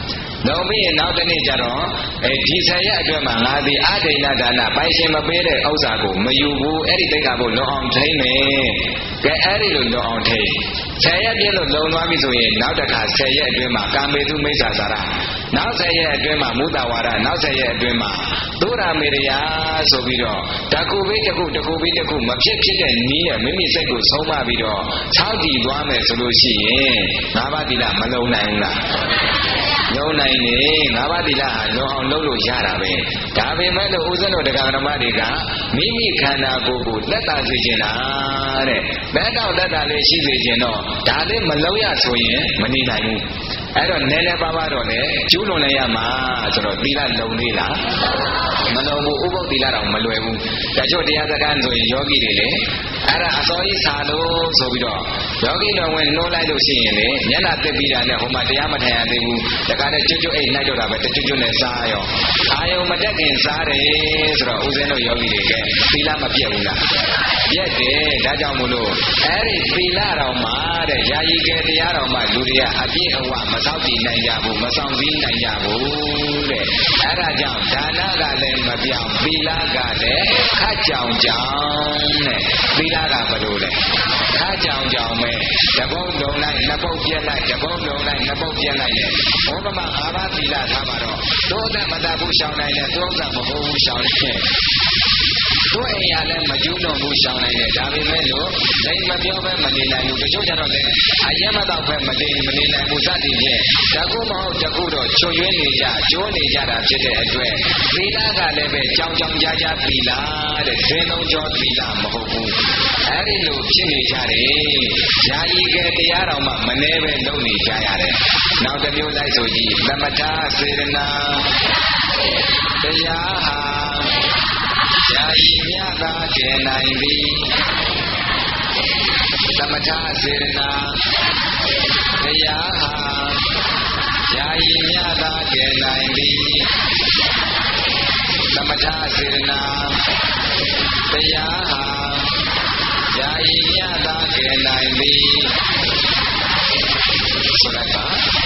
လုံးပြီးရင်နောက်တစ်နေ့ကျတော့ဒီ10ရက်အတွင်းမှာငါသည်အဒိဏဒါနပိုင်ရှင်မပေးတဲ့ဥစ္စာကိုမယူဘူးအဲ့ဒီတိတ်ခါဖို့လုံအောင်ထိမ့်မယ်ကဲအဲ့ဒီလိုလုံအောင်ထိမ့်10ရက်ပြည့်လို့လုံသွားပြီဆိုရင်နောက်တစ်ခါ10ရက်အတွင်းမှာကာမေတုမိစ္ဆာစာရနောက်10ရက်အတွင်းမှာမုဒ္ဒဝါဒနောက်10ရက်အတွင်းမှာသုရာမေရယာဆိုပြီးတော့တကူပြီးတကူမဖြစ်တဲ့နည်းနဲ့မိမိစိတ်ကိုဆုံးမပြီးတော့၆တည်သွားမယ်ဆိုလို့ရှိရင်၅ပါးသီလမလုံနိုင်ဘူးလားလုံနိုင်နေ၅ပါးသီလဟာလုံအောင်လုပ်လို့ရတာပဲဒါပေမဲ့လို့ဦးဇင်းတို့တရားဓမ္မတွေကမိမိခန္ဓာကိုယ်ကိုသက်သာစေခြင်းလားတဲ့ဘယ်တော့သက်သာလေးရှိစေခြင်းတော့ဒါလေးမလုံရဆိုရင်မနေနိုင်ဘူးအဲ့တော့နည်းနည်းပါးပါးတော့လေကျူးလွန်လိုက်ရမှာဆိုတော့သီလလုံသေးလားမလုံဘူးဥပုသ်သီလတော့မလွယ်ဘူးတချို့တရားစကားဆိုရင်ယောဂီတွေလေအဲ့ဒါအစောကြီးစာလို့ဆိုပြီးတော့ယောဂီတော်ဝင်နှိုးလိုက်လို့ရှိရင်လေမျက်နှာတက်ပြီးတာနဲ့ဟိုမှာတရားမထိုင်ရသေးဘူးတခါတည်းကျွတ်အိတ်နှိုက်တော့တာပဲကျွတ်နဲ့စားရောအာယုံမတက်ခင်စားတယ်ဆိုတော့ဦးဇင်းတို့ယောဂီတွေကသီလမပြတ်ဘူးလားပြတ်တယ်ဒါကြောင့်မို့လို့အဲ့ဒီသီလတော်မှာတဲ့ယာယီကတရားတော်မှာလူတွေကအပြည့်အဝမစောင့်တည်နိုင်ကြဘူးမဆောင်စည်းနိုင်ကြဘူးတဲ့အဲ့ဒါကြောင့်ဒါနကလည်းမပြောင်းသီလကလည်းခတ်ကြောင်တဲ့သီလကဘယ်လိုလဲခါကြောင်မဲ့တပုတ်လုံးလိုက်နှစ်ပုတ်ပြက်လိုက်တပုတ်လုံးလိုက်နှစ်ပုတ်ပြက်လိုက်နဲ့ဘုံကမှာအာဘသီလထားပါတော့သောတမတဘူးရှောင်းနိုင်တယ်သောတမဟုတ်ဘူးရှောင်းတယ်တို့အိမ်ရလည်းမကျူးလွန်ဘူးရှောင်းနိုင်တယ်ဒါပေမဲ့လို့လိမ်မပြောပဲမနေနိုင်ဘူးတချို့ကျတော့လည်းအရင်မတော့ပဲမနေနိုင်ဘူးစသည်ဖြင့်တကူမဟုတ်တကူတော့ချွတ်ရွေးနေကြကျိုးနေကြတာဖြစ်တဲ့အတွက်သီလကလည်းပဲကြောင်ကြားသီလတဲ့ဒင်းလုံးကျော်သီလမဟုတ်ဘူးအဲ့ဒီလိုဖြစ်နေကြတယ်ယာယီကတရားတော်မှမနှဲပဲလုပ်နေကြရတယ်နောက်တစ်မျိုးလိုက်ဆိုကြည့်သမထစေရနာတရားဟာယာယီမြတ်သာကျင်နိုင်သည်သမထစေရနာတရားဟာယာယီမြတ်သာကျင်နိုင်သည်သမထစေရနာတရားဟာယာယီမြတ်သာကျင်နိုင်သည်ဆိုလိုက်ပါ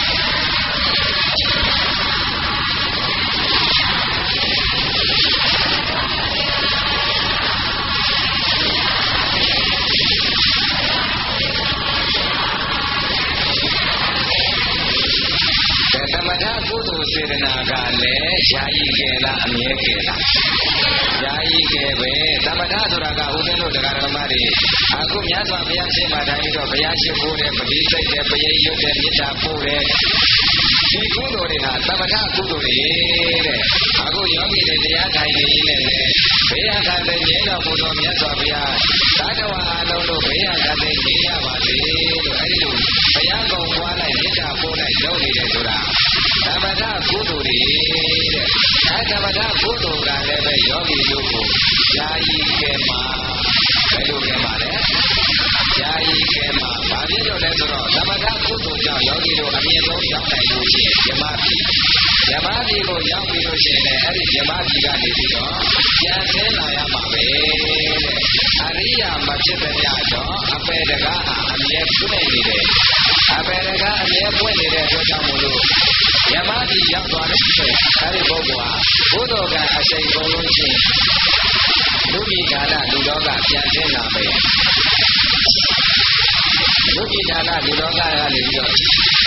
ကုသိုလ်စေတနာကလည်းယာယီကဲလားအမြဲကဲလားယာယီကဲပဲသမထဆိုတာကဦးဇင်းတို့တရားဓမ္မတွေအခုမြတ်စွာဘုရားရှင်းမှတိုင်းပြီးတော့ဘုရားရှိခိုးတယ်ပတိစိတ်တယ်ပရိယုတ်တယ်မေတ္တာပို့တယ်ဒီကုသိုလ်တွေဟာသမထကုသိုလ်တွေတဲ့အခုယောဂီတွေတရားထိုင်နေနေတယ်ဘေးရန်ကတဲ့ငြိမ်းတော်မူသောမြတ်စွာဘုရားသာတဝါအလုံးတို့ဘေးရန်ကတဲ့ငြိမ်းရပါစေလို့အဲဒီလိုဘုရားကုံပွားလိုက်မေတ္တာပို့လိုက်လုပ်နေတယ်ဆိုတာသမထကုသိုလ်တွေတဲ့အဲသမထကုသိုလ်ကလည်းပဲယောဂီတို့ကိုယာယီကဲမှာဘယ်လိုကဲမှာလဲယာယီကဲမှာဘာဖြစ်လို့လဲဆိုတော့သမထကုသိုလ်ကြောင့်ယောဂီတို့အမြင့်ဆုံးရောက်နိုင်လို့ရှိရင်ဓမ္မပြည်ကိုရောက်ပြီးလို့ရှိရင်လည်းအဲဒီဓမ္မပြည်ကနေပြီးတော့ပြန်ဆင်းလာရမှာပဲတဲ့အရိယာမဖြစ်တဲ့ကြတော့အပေတကားဟာအမြဲဖွင့်နေတယ်အပေတကားအမြဲဖွင့်နေတဲ့အတွက်ကြောင့်မို့လို့ဓမ္မပြည်ရောက်သွားတဲ့အဲဒီပုဂ္ဂိုလ်ဟာဘုဒ္ဓကံအရှိန်ကုန်လို့ရှိရင်လူကြီးဌာနလူတော်ကပြန်ဆင်းလာမယ်လူကြီးဌာနလူတော်ကကနေပြီးတော့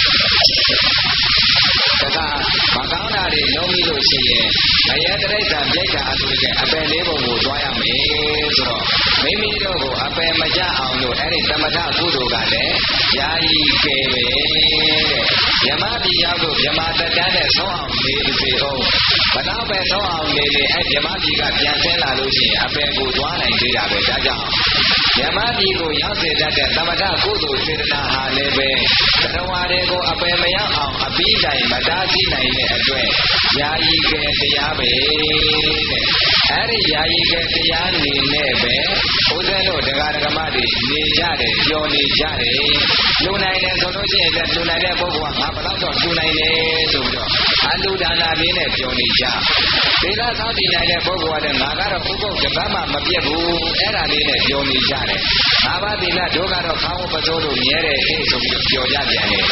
ဒါကမကောင်းတာတွေလုံးပြီးလို့ရှိရင်အယတရိစ္ဆာန်ပြိတ္တာအတူတူအပယ်လေးပုံကိုတွားရမယ်ဆိုတော့မိမိတို့ကိုအပယ်မကြအောင်လို့အဲ့ဒီသမထကုသိုလ်ကလည်းယာယီကဲပဲတဲ့ယမပြည်ရောက်လို့ယမတတန်းနဲ့ဆုံးအောင်နေပြီဟုတ်ဘနောက်ပဲဆုံးအောင်နေလေအဲ့ယမပြည်ကပြန်ဆင်းလာလို့ရှိရင်အပယ်ကိုတွားနိုင်သေးတာပဲဒါကြောင့်ယမပြည်ကိုရောက်စေတတ်တဲ့သမထကုသိုလ်စေတနာဟာလည်းပဲသတ္တဝါတွေကိုအပယ်မရောက်အောင်အပြီးတိုင်မတားဆီးနိုင်တဲ့အတွက်ယာယီကဲတရားပဲတဲ့အဲ့ဒီယာယီကဲတရားနေနဲ့ပဲဘုရားတို့တရားဓမ္မတွေနေကြတယ်ပျော်နေကြတယ်လူနိုင်တယ်ဆိုလို့ရှိရင်လူနိုင်တဲ့ပုဂ္ဂိုလ်ကငါဘယ်တော့တော့လူနိုင်တယ်ဆိုပြီးတော့အလူဒါနာလေးနဲ့ပျော်နေကြဒေသသောတည်နိုင်တဲ့ပုဂ္ဂိုလ်ကလည်းငါကတော့ဥပုပ်တစ်ပတ်မှမပြတ်ဘူးအဲ့ဒါလေးနဲ့ပျော်နေကြတယ်ငါးပါးသီလတို့ကတော့ခေါင်းဝပစိုးလို့မြဲတယ်အေးဆိုပြီးပျော်ကြပြန်တယ်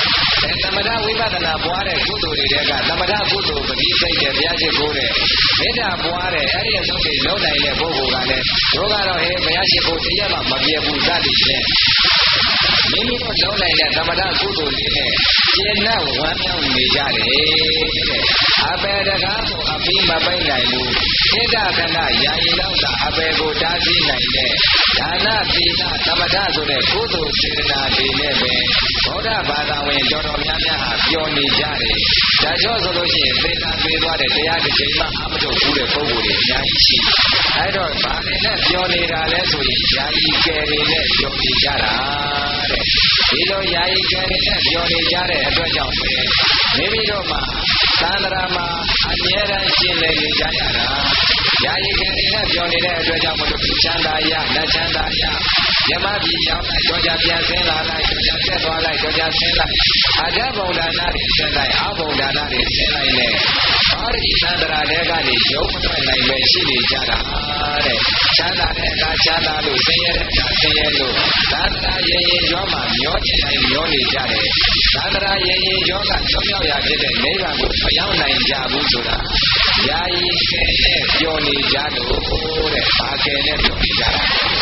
သမထဝိပဿနာပွားတဲ့ကုသိုလ်တွေကသမထကုသိုလ်ပတိစိတ်တဲ့ဘုရားရှိခိုးတဲ့မေတ္တာပွားတဲ့အဲ့ဒီအဆုံးတွေလုံးနိုင်တဲ့ပုဂ္ဂိုလ်ကလည်းတို့ကတော့ဟဲ့ဘုရားရှိခိုးတရားမှမပြည့်ဘူးစသည်ဖြင့်မိမိတို့လုံးနိုင်တဲ့သမထကုသိုလ်လေးနဲ့ကျင့်တဲ့ဝမ်းမြောက်နေကြတယ်တဲ့အပေတကားကိုအပြီးမပိတ်နိုင်ဘူးစိတ်ဓာတ်ခဏယာယီလောက်သာအပေကိုတားဆီးနိုင်တဲ့ဒါနသီလသမထဆိုတဲ့ကုသိုလ်စေတနာတွေနဲ့ပဲဗုဒ္ဓဘာသာဝင်တော်တော်များများဟာပျော်နေကြတယ်။ဒါကြောင့်ဆိုလို့ရှိရင်သေတာပြေးသွားတဲ့တရားတစ်ချိန်မှအမထုတ်ဘူးတဲ့ပုဂ္ဂိုလ်တွေအများကြီးရှိတယ်။အဲတော့ဘာနဲ့ပျော်နေတာလဲဆိုရင်ယာယီကယ်တွေနဲ့ပျော်နေကြတာတဲ့။ဒီလိုယာယီကယ်တွေနဲ့ပျော်နေကြတဲ့အတွက်ကြောင့်ပဲမိမိတို့မှာသန္တရာမှာအမြဲတမ်းရှင်းလည်နေကြရတာ။ယာယီကယ်တွေနဲ့ပျော်နေတဲ့အတွက်ကြောင့်မလို့ချမ်းသာရလက်ချမ်းသာရယမပြည်ရောက်လိုက်တော့ကြပြန်ဆင်းလာလိုက်တော့ကြဆက်သွားလိုက်တော့ကြဆင်းလိုက်အကြဘုံဒါနတွေဆင်းလိုက်အဘုံဒါနတွေဆင်းလိုက်နဲ့အာရိသန္တရာတွေကနေရုပ်ထွက်နိုင်ပဲရှိနေကြတာတဲ့ချမ်းသာတဲ့အခါချမ်းသာလို့ဆင်းရဲတဲ့အခါဆင်းရဲလို့သန္တရာရင်ရင်ကျော်မှာမျောချင်တိုင်းမျောနေကြတယ်သန္တရာရင်ရင်ကျော်ကချောမြောက်ရာဖြစ်တဲ့နိဗ္ဗာန်ကိုမရောက်နိုင်ကြဘူးဆိုတာယာယီကဲနဲ့ပြောနေကြလို့တဲ့ဘာကဲနဲ့ပြောနေကြတာ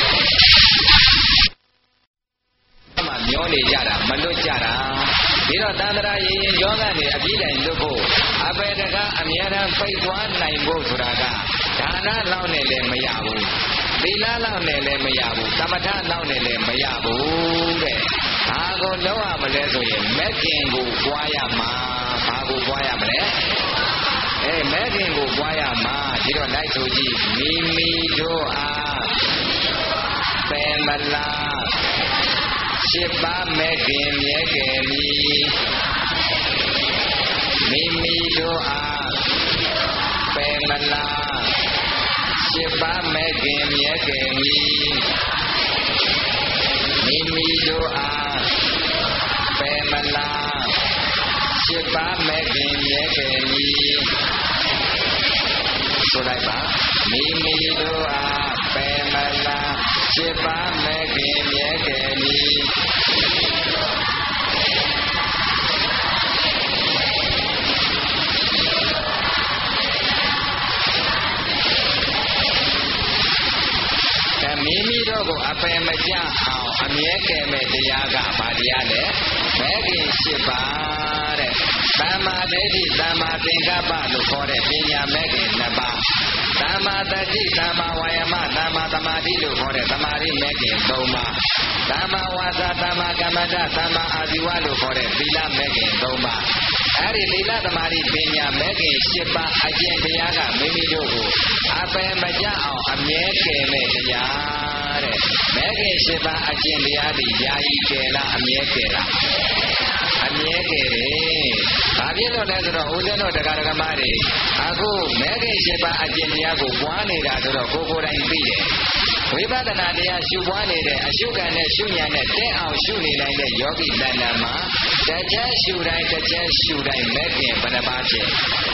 မျောနေကြတာမလွတ်ကြတာဒီတော့သန္တရာရင်ရင်ကျော်ကနေအပြည့်တိုင်လွတ်ဖို့အပေတကအမြဲတမ်းပိတ်သွားနိုင်ဖို့ဆိုတာကဒါနလောက်နဲ့လည်းမရဘူးသီလလောက်နဲ့လည်းမရဘူးသမထလောက်နဲ့လည်းမရဘူးတဲ့ဘာကိုလုံးရမလဲဆိုရင်မက်ခင်ကိုပွားရမှာဘာကိုပွားရမလဲမက်ခင်ကိုပွားရမှာဒီတော့လိုက်ဆိုကြည့်မိမိတို့အားပင်မလား7ပါးမက်ခင်မြဲကယ်မည်မိမိတို့အားပင်မလား7ပါးမက်ခင်မြဲကယ်မည်မိမိတို့အားပင်မလား7ပါးမက်ခင်မြဲကယ်မည်ဆိုလိုက်ပါမိမိတို့အားပင်မလား7ပါးမက်ခင်မြဲကယ်မည်မိမိတို့ကိုအပယ်မကျအောင်အမြဲကယ်မဲ့တရားကဘာတရားလဲမဲ့ခင်7ပါးတဲ့သမ္မာဒိဋ္ဌိသမ္မာသင်္ကပ္ပလို့ခေါ်တဲ့ပညာမဲ့ခင်2ပါးသမ္မာတတိသမ္မာဝါယာမသမ္မာသမာဓိလို့ခေါ်တဲ့သမာဓိမဲ့ခင်3ပါးသမ္မာဝါစာသမ္မာကမ္မန္တသမ္မာအာဇီဝလို့ခေါ်တဲ့သီလမဲ့ခင်3ပါးအဲ့ဒီသီလသမာဓိပညာမဲ့ခင်7ပါးအကျင့်တရားကမိမိတို့ကိုအပယ်မကျအောင်အမြဲကယ်မဲ့တရားတဲ့မဲ့ခင်7ပါးအကျင့်တရားတွေယာယီကယ်လားအမြဲကယ်လားအမြဲကယ်တယ်။ဘာဖြစ်လို့လဲဆိုတော့ဦးဇင်းတို့တရားဓမ္မတွေအခုမဲ့ခင်7ပါးအကျင့်တရားကိုပွားနေတာဆိုတော့ကိုယ်ကိုယ်တိုင်သိတယ်။ဝိပဿနာတရားရှုပွားနေတဲ့အရှုခံနဲ့ရှုဉာဏ်နဲ့တဲ့အောင်ရှုနေနိုင်တဲ့ယောဂီတဏ္ဍာမှာတစ်ချက်ရှုတိုင်းတစ်ချက်ရှုတိုင်းမဲ့ခင်ဘယ်နှပါးဖြစ်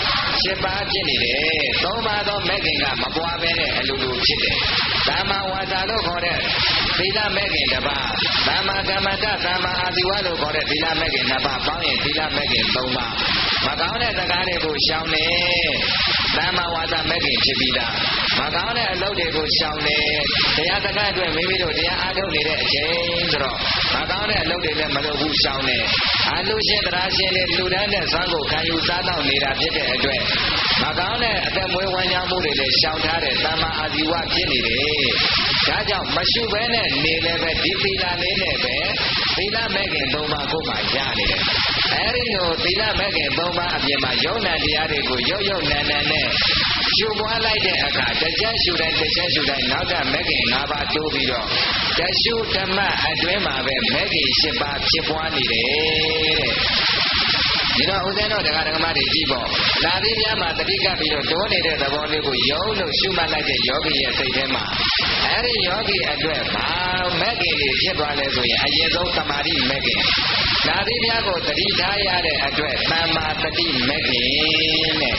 7ပါးဖြစ်နေတယ်။3ပါးသောမဲ့ခင်ကမပွားဘဲနဲ့အလိုလိုဖြစ်တယ်။သမ္မာဝါစာလို့ခေါ်တဲ့သီလမဲ့ခင်တစ်ပါးသမ္မာကမ္မန္တသမ္မာအာဇီဝလို့ခေါ်တဲ့သီလမဲ့ခင်2ပါးပေါင်းရင်သီလမဲ့ခင်3ပါးမကောင်းတဲ့စကားတွေကိုရှောင်နေသမ္မာဝါစာမဲ့ခင်ဖြစ်ပြီးသားမကောင်းတဲ့အလုပ်တွေကိုရှောင်နေတရားစကားအတွက်မိမိတို့တရားအားထုတ်နေတဲ့အချိန်ဆိုတော့မကောင်းတဲ့အလုပ်တွေလည်းမလုပ်ဘူးရှောင်နေအလူရှင်တရားရှင်တွေလူတန်းတဲ့ဇွမ်းကိုခံယူစားတော့နေတာဖြစ်တဲ့အတွက်မကောင်းတဲ့အသက်မွေးဝမ်းကြောင်းမှုတွေလည်းရှောင်ထားတဲ့သမ္မာအာဇီဝဖြစ်နေတယ်ဒါကြောင့်မရှုဘဲနဲ့နေလည်းပဲဒီသီလလေးနဲ့ပဲသီလမဲ့ခင်3ပါးကိုမှရနေတယ်အဲဒီလိုသီလမဲ့ခင်3ပါးအပြင်မှာယုံနာတရားတွေကိုယုတ်ယုတ်နန်နန်နဲ့ရှုပွားလိုက်တဲ့အခါတစ်ချက်ရှုတိုင်းတစ်ချက်ရှုတိုင်းနောက်ထပ်မဲ့ခင်5ပါးတိုးပြီးတော့တရှုဓမ္မအတွင်းမှာပဲမဲ့ခင်7ပါးဖြစ်ပွားနေတယ်တဲ့ဒီတော့ဦးဇင်းတို့တရားဓမ္မတွေကြည့်ပေါ့လာပြီးများမှာတတိကပြီးတော့တိုးနေတဲ့သဘောလေးကိုယုံလို့ရှုမှတ်လိုက်တဲ့ယောဂီရဲ့စိတ်ထဲမှာအဲဒီယောဂီအတွက်ဘာမဲ့ခင်တွေဖြစ်သွားလဲဆိုရင်အရင်ဆုံးသမာဓိမဲ့ခင်လာပြီးများကိုတတိထားရတဲ့အတွက်သမ္မာတတိမဲ့ခင်တဲ့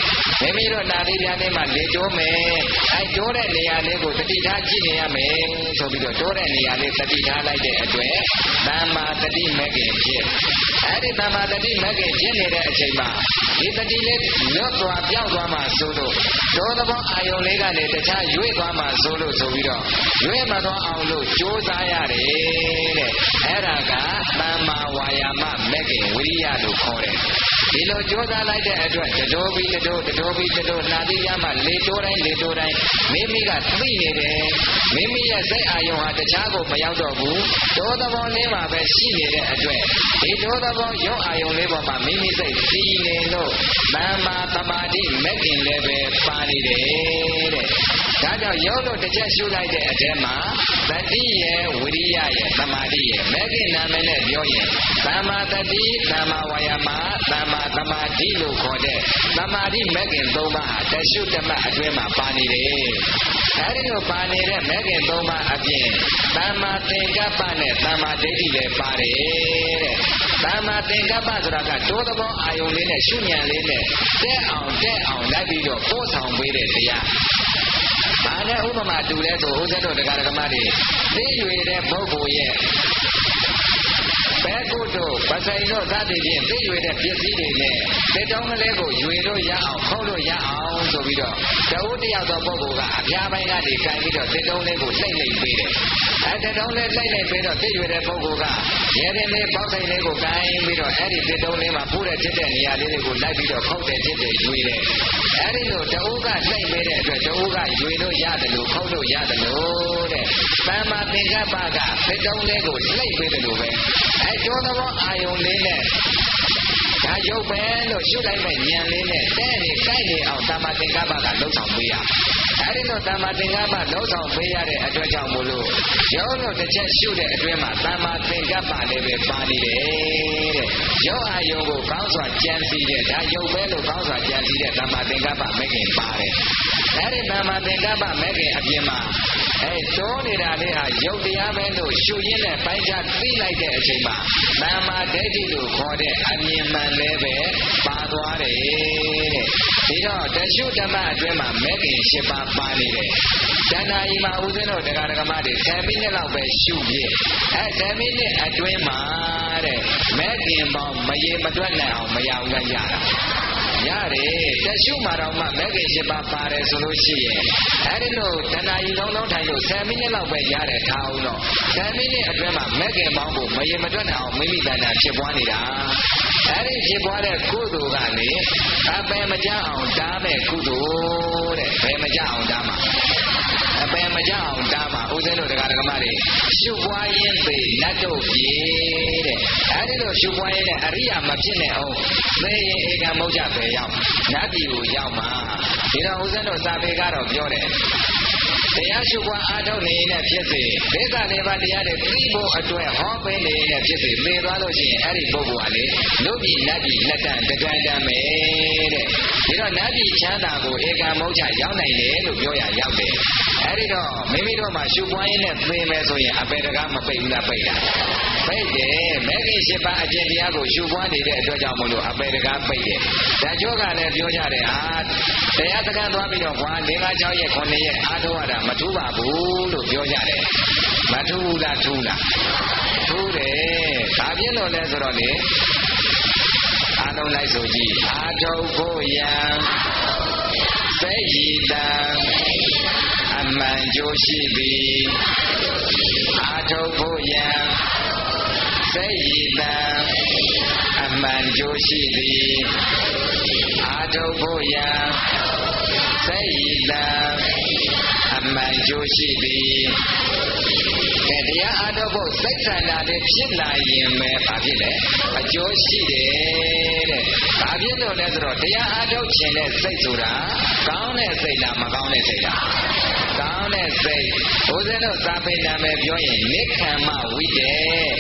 မိမိတို့နာသီးပြားလေးမှာလေတိုးမယ်တိုးတဲ့နေရာလေးကိုတတိထားကြည့်နေရမယ်ဆိုပြီးတော့တိုးတဲ့နေရာလေးတတိထားလိုက်တဲ့အတွက်သမ္မာတတိမဂ္ဂင်ဖြစ်အဲ့ဒီသမ္မာတတိမဂ္ဂင်ဖြစ်နေတဲ့အချိန်မှာဒီတတိလေးလွတ်သွားပြောက်သွားမှဆိုလို့ဒေါသဘောအာယုံလေးကနေတခြားရွေ့သွားမှဆိုလို့ဆိုပြီးတော့ရွေ့မသွားအောင်လို့ကြိုးစားရတယ်တဲ့အဲ့ဒါကသမ္မာဝါယာမမဂ္ဂင်ဝိရိယလို့ခေါ်တယ်ဒီလိုကြိုးစားလိုက်တဲ့အတွက်တတိုးပြီးတတိုးနာသီးရမှလေတိုးတိုင်းမိမိကသိနေတယ်မိမိရဲ့စိတ်အာယုံဟာတခြားကိုမရောက်တော့ဘူးဒေါသဘောလေးမှာပဲရှိနေတဲ့အတွက်ဒီဒေါသဘောရုပ်အာယုံလေးပေါ်မှာမိမိစိတ်တည်နေလို့သမ္မာသမာဓိမဂ္ဂင်လည်းပဲပါနေတယ်တဲ့ဒါကြောင့်ရုပ်လို့တစ်ချက်ရှုလိုက်တဲ့အထဲမှာတတိရဲ့ဝိရိယရဲ့သမာဓိရဲ့မဂ္ဂင်နာမည်နဲ့ပြောရင်သမ္မာတတိသမ္မာဝါယာမသမ္မာသမာဓိလို့ခေါ်တဲ့သမာဓိမဂ္ဂင်၃ပါးဟာတရှုတမတ်အတွင်းမှာပါနေတယ်အဲဒီလိုပါနေတဲ့မဂ္ဂင်၃ပါးအပြင်သမ္မာသင်္ကပ္ပနဲ့သမ္မာဒိဋ္ဌိလည်းပါတယ်တဲ့သမ္မာသင်္ကပ္ပဆိုတာကတိုးသဘောအာယုံလေးနဲ့ရှုဉဏ်လေးနဲ့တက်အောင်လိုက်ပြီးတော့ပို့ဆောင်ပေးတဲ့တရားဘာနဲ့ဥပမာတူလဲဆိုဦးဇင်းတို့တရားဓမ္မတွေသိရွေတဲ့ပုဂ္ဂိုလ်ရဲ့ဘဲကုတို့ပစိန်တို့သတိဖြင့်သိရွေတဲ့ပစ္စည်းတွေနဲ့တစ်တုံးကလေးကိုရွေလို့ရအောင်ခုတ်လို့ရအောင်ဆိုပြီးတော့တဦးတယောက်သောပုဂ္ဂိုလ်ကအပြားပိုင်းကနေခြင်ပြီးတော့တစ်တုံးလေးကိုလှိမ့်ပေးတယ်တစ်တုံးလေးလှိမ့်ပေးတော့သိရွေတဲ့ပုဂ္ဂိုလ်ကရဲရင်လေးပေါက်စိန်လေးကိုခြင်ပြီးတော့အဲ့ဒီတစ်တုံးလေးမှာဖူးတဲ့ဖြစ်တဲ့နေရာလေးတွေကိုလိုက်ပြီးတော့ခုတ်တဲ့ဖြစ်တဲ့ရွေတယ်အဲ့ဒီလိုတဦးကလှိမ့်ပေးတဲ့အတွက်တဦးကရွေလို့ရတယ်လို့ခုတ်လို့ရတယ်လို့တဲ့သမ္မာသင်္ကပ္ပကတစ်တုံးလေးကိုလှိမ့်ပေးတယ်လို့ပဲကျောသဘောအာယုံလေးနဲ့ဒါရုပ်ပဲလို့ရှုလိုက်မဲ့ဉာဏ်လေးနဲ့တဲ့နေကြိုက်နေအောင်သမ္မာသင်္ကပ္ပကလှုပ်ဆောင်ပေးရအဲဒီလိုသမ္မာသင်္ကပ္ပလှုပ်ဆောင်ပေးရတဲ့အတွက်ကြောင့်မို့လို့ရုပ်လို့တစ်ချက်ရှုတဲ့အတွင်းမှာသမ္မာသင်္ကပ္ပလည်းပဲပါနေတယ်တဲ့ရုပ်အာယုံကိုကောင်းစွာကြံစည်တဲ့ဒါရုပ်ပဲလို့ကောင်းစွာကြံစည်တဲ့သမ္မာသင်္ကပ္ပမဂ္ဂင်ပါတယ်အဲဒီသမ္မာသင်္ကပ္ပမဂ္ဂင်အပြင်မှာတိုးနေတာလေးဟာရုပ်တရားပဲလို့ရှုရင်းနဲ့ပိုင်းခြားသိလိုက်တဲ့အချိန်မှာသမ္မာဒိဋ္ဌိလို့ခေါ်တဲ့အမြင်မှန်လည်းပဲပါသွားတယ်ဒီတော့တရှုဓမ္မအတွင်းမှာမဂ္ဂင်၈ပါးပါနေတယ်တဏှာကြီးမှာဦးဇင်းတို့တရားဓမ္မတွေ10မိနစ်လောက်ပဲရှုပြ10မိနစ်အတွင်းမှာတဲ့မဂ္ဂင်ပေါင်းမရေမတွက်နိုင်အောင်မရအောင်လည်းရတာရတယ်တရှုမှာတော့မှမဂ္ဂင်၈ပါးပါတယ်ဆိုလို့ရှိရင်အဲဒီလိုတဏှာကြီးလုံးထိုင်လို့10မိနစ်လောက်ပဲရတယ်ထားအောင်တော့10မိနစ်အတွင်းမှာမဂ္ဂင်ပေါင်းကိုမရေမတွက်နိုင်အောင်မိမိတဏ္ဍာဖြစ်ပွားနေတာအဲဒီဖြစ်ပွားတဲ့ကုသိုလ်ကလေအပယ်မကြအောင်တားမဲ့ကုသိုလ်တဲ့ဘယ်မကြအောင်တားမှာအပယ်မကြအောင်တားမှာဦးဇင်းတို့တရားဓမ္မတွေရှုပွားရင်းပေနတ်တို့ပြေတဲ့အဲဒီလိုရှုပွားရင်းနဲ့အရိယာမဖြစ်နဲ့အောင်သေရင်ဧကမုတ်ချပဲရောက်နတ်ပြည်ကိုရောက်မှာဒီတော့ဦးဇင်းတို့စာပေကတော့ပြောတယ်တရားရှုပွားအားထုတ်နေနဲ့ဖြစ်စေဒိဋ္ဌာလေးပါးတရားတွေသိဖို့အတွက်ဟောပေးနေနဲ့ဖြစ်စေသိသွားလို့ရှိရင်အဲ့ဒီပုဂ္ဂိုလ်ကလေလူပြည်နတ်ပြည်လက်တန်တကံတမ်းပဲတဲ့ဒီတော့နတ်ပြည်ချမ်းသာကိုဧကမုတ်ချရောက်နိုင်တယ်လို့ပြောရရောက်တယ်အဲ့ဒီတော့မိမိတို့မှာရှုပွားရင်းနဲ့သိမယ်ဆိုရင်အပေတကားမပိတ်ဘူးလားပိတ်တာပိတ်တယ်မဂ္ဂင်၈ပါးအကျင့်တရားကိုရှုပွားနေတဲ့အတွက်ကြောင့်မလို့အပေတကားပိတ်တယ်ဒါကြောကလည်းပြောကြတယ်ဟာတရားစကားသွားပြီးတော့5 6 6ရက်9ရက်အားထုတ်ရတာမထူးပါဘူးလို့ပြောကြတယ်မထူးလားထူးလားထူးတယ်ဒါပြင်းလို့လဲဆိုတော့လေအားလုံးလိုက်ဆိုကြည့်အားထုတ်ဖို့ရန်စိတ်ရည်တံအမှန်ကြိုးရှိသည်အားထုတ်ဖို့ရန်စိတ်ရည်တံအမှန်ကြိုးရှိသည်အားထုတ်ဖို့ရန်စိတ်ရည်တံအမှန်ကြိုးရှိသည်တရားအားထုတ်ဖို့စိတ်ဆန္ဒတွေဖြစ်လာရင်ပဲဘာဖြစ်လဲအကျိုးရှိတယ်တဲ့ဘာဖြစ်လို့လဲဆိုတော့တရားအားထုတ်ခြင်းနဲ့စိတ်ဆိုတာကောင်းတဲ့စိတ်လားမကောင်းတဲ့စိတ်လားကောင်းတဲ့စိတ်ဘုရားတို့စာပေနာမည်ပြောရင်နိက္ခမ္မဝိတေ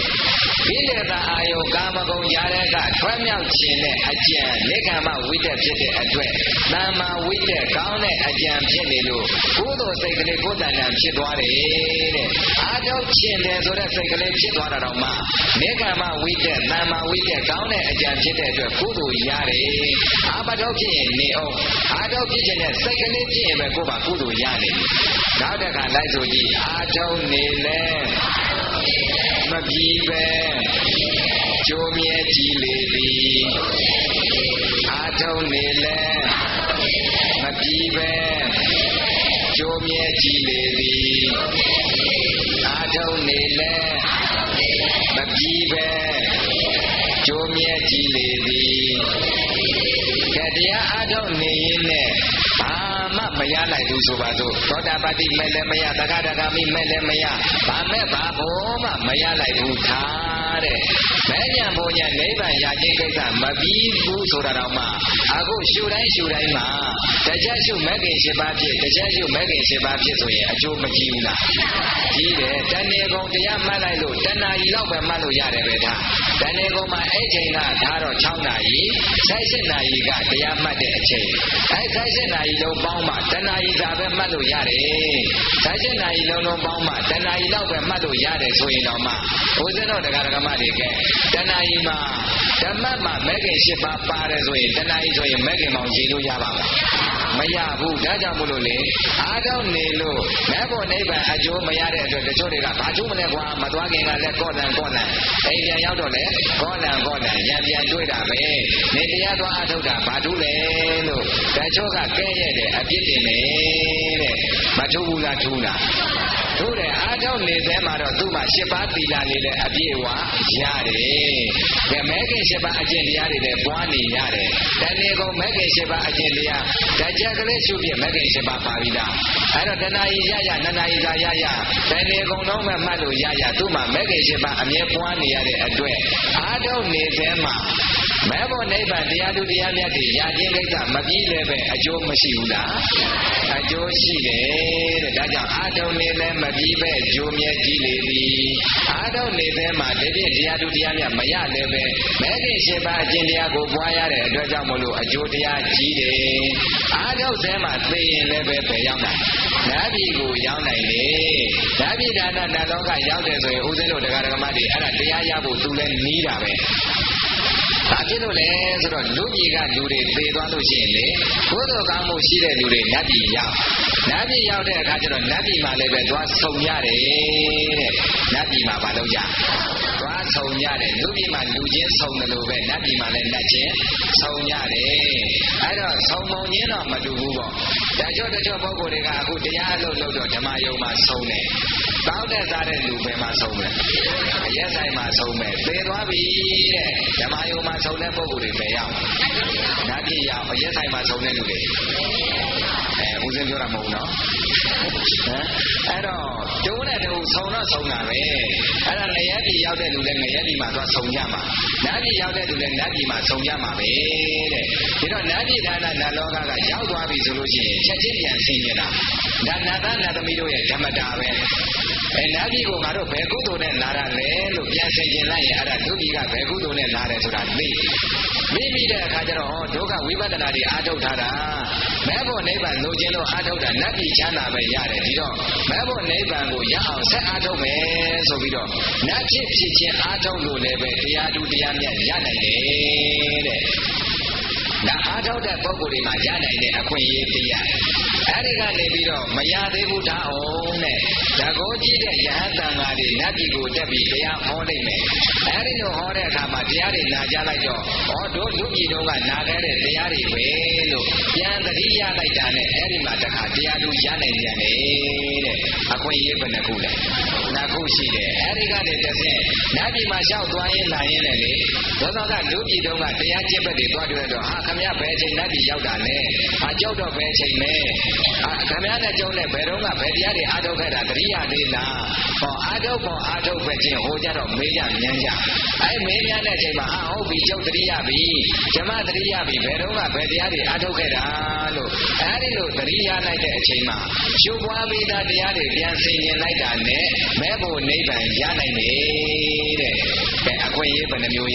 ကိလေသာအာယုကာမဂုဏ်ကြားတဲ့ကထွက်မြောက်ခြင်းနဲ့အကျံနိဂမ္မဝိတ္တဖြစ်တဲ့အတွက်သမ္မာဝိတ္တကောင်းတဲ့အကျံဖြစ်နေလို့ကုသိုလ်စိတ်ကလေးကိုယ်တဏ္ဍာဖြစ်သွားတယ်တဲ့အာထုတ်ခြင်းတယ်ဆိုတဲ့စိတ်ကလေးဖြစ်သွားတာတော့မှနိဂမ္မဝိတ္တသမ္မာဝိတ္တကောင်းတဲ့အကျံဖြစ်တဲ့အတွက်ကုသိုလ်ရတယ်အာမထုတ်ဖြစ်ရင်နေအောင်အာထုတ်ဖြစ်ခြင်းနဲ့စိတ်ကလေးဖြစ်ရင်ပဲကိုယ်ပါကုသိုလ်ရနေပြီနောက်တစ်ခါလိုက်ဆိုကြည့်အာထုတ်နေလဲမပြီးပဲကျိုးမြဲကြည်လေသည်အာထုံနေလဲမပြီးပဲကျိုးမြဲကြည်လေသည်အာထုံနေလဲမပြီးပဲကျိုးမြဲကြည်လေသည်ကတရားအာထုံနေရင်နဲ့ဘာမှမရနိုင်ဘူးဆိုပါစို့သောတာပတိမဲ့လည်းမရသက္ကတာဂမိမဲ့လည်းမရဘာမဲ့ဘာဘောမှမရနိုင်ဘူးထားတဲ့မဲ့ညာဘောညာနိဗ္ဗာန်ရခြင်းကိစ္စမပြီးဘူးဆိုတာတော့မှအခုရှုတိုင်းမှာတရားရှုမဲ့ခင်7ပါးဖြစ်တရားရှုမဲ့ခင်7ပါးဖြစ်ဆိုရင်အကျိုးမကြီးဘူးလားကြီးတယ်တဏှေကုံတရားမှတ်လိုက်လို့တဏှာကြီးလောက်ပဲမှတ်လို့ရတယ်ပဲဒါတဏှေကုံမှာအဲ့ချိန်ကထားတော့6နာရီ18နာရီကတရားမှတ်တဲ့အချိန်အဲ့18နာရီလုံးပေါင်းမှတဏှာကြီးသာပဲမှတ်လို့ရတယ်18နာရီလုံးပေါင်းမှတဏှာကြီးလောက်ပဲမှတ်လို့ရတယ်ဆိုရင်တော့မှဘုဇင်းတော်တရားဓမ္မတွေကတဏှာကြီးမှာဓမ္မမှာမဲ့ခင်7ပါးပါတယ်ဆိုရင်တဏှာကြီးဆိုရင်မဲ့ခင်မောင်ရေလို့ရပါမလားမရဘူးဒါကြောင့်မို့လို့လေအားထုတ်နေလို့မဲ့ဖို့နိဗ္ဗာန်အကျိုးမရတဲ့အတွက်တချို့တွေကဘာကျိုးမလဲကွာမသွားခင်ကလည်းကော့လန်အိမ်ပြန်ရောက်တော့လေကော့လန်ရံပြန်တွေ့တာပဲနေတရားသွားအားထုတ်တာဘာထူးလဲလို့တချို့ကကဲရဲ့တယ်အပြစ်တင်တယ်တဲ့မထူးဘူးလားထူးလားတို့တယ်အားထုတ်နေသေးမှာတော့သူ့မှာ7ပါးသီလလေးလည်းအပြည့်အဝရတယ်။ဒါမဲခင်7ပါးအကျင့်တရားတွေလည်းပွားနေရတယ်။တဏှေကုံမဲခင်7ပါးအကျင့်တရားဓာတ်ကြကလေးရှုပြမဲခင်7ပါးပါပြီလား။အဲ့တော့တဏှာကြီးရ2နာရီသာရတဏှေကုံတော့မှမှတ်လို့ရသူ့မှာမဲခင်7ပါးအမြဲပွားနေရတဲ့အတွက်အားထုတ်နေသေးမှာမဲဖို့နိဗ္ဗာန်တရားသူတရားမြတ်တွေရခြင်းကိစ္စမပြီးလည်းပဲအကျိုးမရှိဘူးလားအကျိုးရှိတယ်တဲ့ဒါကြောင့်အာထုံနေလည်းမပြီးပဲကျိုးမြဲကြည်လေသည်အာထုံနေသေးမှာတပြည့်တရားသူတရားမြတ်မရလည်းပဲမဲခင်7ပါးအကျင့်တရားကိုပွားရတဲ့အတွက်ကြောင့်မလို့အကျိုးတရားကြီးတယ်အာထုံသေးမှာသိရင်လည်းပဲပဲရောက်နိုင်နတ်ပြည်ကိုရောက်နိုင်တယ်နတ်ပြည်ဒါနနတ်လောကရောက်တယ်ဆိုရင်ဦးဇင်းတို့တရားဓမ္မတွေအဲ့ဒါတရားရဖို့သူလည်းနီးတာပဲဘာဖြစ်လို့လဲဆိုတော့လူကြီးကလူတွေသေသွားလို့ရှိရင်လေဘုဒ္ဓကောင်းမှုရှိတဲ့လူတွေနတ်ပြည်ရောက်တဲ့အခါကျတော့နတ်ပြည်မှာလည်းပဲသွားဆုံရတယ်တဲ့နတ်ပြည်မှာမလုပ်ကြသွားဆုံရတယ်လူပြည်မှာလူချင်းဆုံတယ်လို့ပဲနတ်ပြည်မှာလည်းနတ်ချင်းဆုံရတယ်အဲ့တော့ဆုံမုံချင်းတော့မတူဘူးပေါ့တချို့ပုဂ္ဂိုလ်တွေကအခုတရားလို့တော့ဓမ္မယုံမှာဆုံတယ်တောင်းတဲ့စားတဲ့လူပဲမှာဆုံမယ်အရက်ဆိုင်မှာဆုံမယ်သေသွားပြီတဲ့ဓမ္မယုံမှာဆုံတဲ့ပုဂ္ဂိုလ်တွေပဲရောက်နတ်ပြည်ရောက်အရက်ဆိုင်မှာဆုံတဲ့လူတွေဦးစင်းပြောတာမဟုတ်နော်အဲ့တော့ကျိုးတဲ့တူဆုံတော့ဆုံတာပဲအဲ့ဒါငရဲပြည်ရောက်တဲ့လူလည်းငရဲပြည်မှာသွားဆုံကြမှာနတ်ပြည်ရောက်တဲ့လူလည်းနတ်ပြည်မှာဆုံကြမှာပဲတဲ့ဒီတော့နတ်ပြည်ဒါနနတ်လောကကရောက်သွားပြီဆိုလို့ရှိရင်ချက်ချင်းပြန်ဆင်းနေတာဒါနတ်သားနတ်သမီးတို့ရဲ့ဓမ္မတာပဲနတ်ပြည်ကိုငါတို့ဘယ်ကုသိုလ်နဲ့လာရလဲလို့ပြန်ဆင်ခြင်လိုက်ရင်အဲ့ဒါလူကြီးကဘယ်ကုသိုလ်နဲ့လာတယ်ဆိုတာသိမိတဲ့အခါကျတော့ဒုက္ခဝိပဿနာတွေအားထုတ်ထားတာမဲဖို့နိဗ္ဗာန်လိုချင်လို့အားထုတ်တာနတ်ပြည်ချမ်းသာပဲရတယ်ဒီတော့မဲဖို့နိဗ္ဗာန်ကိုရအောင်ဆက်အားထုတ်မယ်ဆိုပြီးတော့နတ်ဖြစ်ချင်းအားထုတ်လို့လည်းပဲတရားသူတရားမြတ်ရနိုင်တယ်တဲ့ဒါအားထုတ်တဲ့ပုဂ္ဂိုလ်တွေမှာရနိုင်တဲ့အခွင့်အရေးတရားအဲ့ဒီကနေပြီးတော့မရသေးဘူးထားအောင်တဲ့ဓကိုကြည့်တဲ့ယဟန်တန်ဃာတွေနတ်ပြည်ကိုတက်ပြီးတရားဟောနိုင်မယ်အဲ့ဒီလိုဟောတဲ့အခါမှာတရားတွေနာကြလိုက်တော့တို့လူပြည်တို့ကနာခဲ့တဲ့တရားတွေပဲလို့ပြန်သတိရလိုက်တာနဲ့အဲ့ဒီမှာတခါတရားသူရနိုင်ပြန်တယ်တဲ့အခွင့်အရေးဘယ်နှခုလဲနှစ်ခုရှိတယ်အဲ့ဒီကနေတစ်ဆင့်နတ်ပြည်မှာလျှောက်သွားရင်လာရင်လည်းလေသောသောကလူပြည်တို့ကတရားကျင့်ဘက်တွေတွားတွေ့တော့ဟာခမရဘယ်ချိန်နတ်ပြည်ရောက်တာလဲကြောက်တော့ဘယ်ချိန်လဲခမရနဲ့ကျုံနဲ့ဘယ်တော့ကဘယ်တရားတွေအားထုတ်ခဲ့တာတရိယာလေးလားအားထုတ်ပဲချင်းဟိုကြတော့မေးကြမြန်းကြအဲ့မေးမြန်းတဲ့အချိန်မှာဟုတ်ပြီကျုပ်တရိယာပြီဓမ္မတရိယာပြီဘယ်တော့ကဘယ်တရားတွေအားထုတ်ခဲ့တာလို့အဲ့ဒီလိုတရိယာလိုက်တဲ့အချိန်မှာရှုပွားပြီးသားတရားတွေပြန်ဆင်ခြင်လိုက်တာနဲ့မဲဖို့နိဗ္ဗာန်ရနိုင်တယ်တဲ့ခွင့်ရေးဘယ်နှမျိုးရ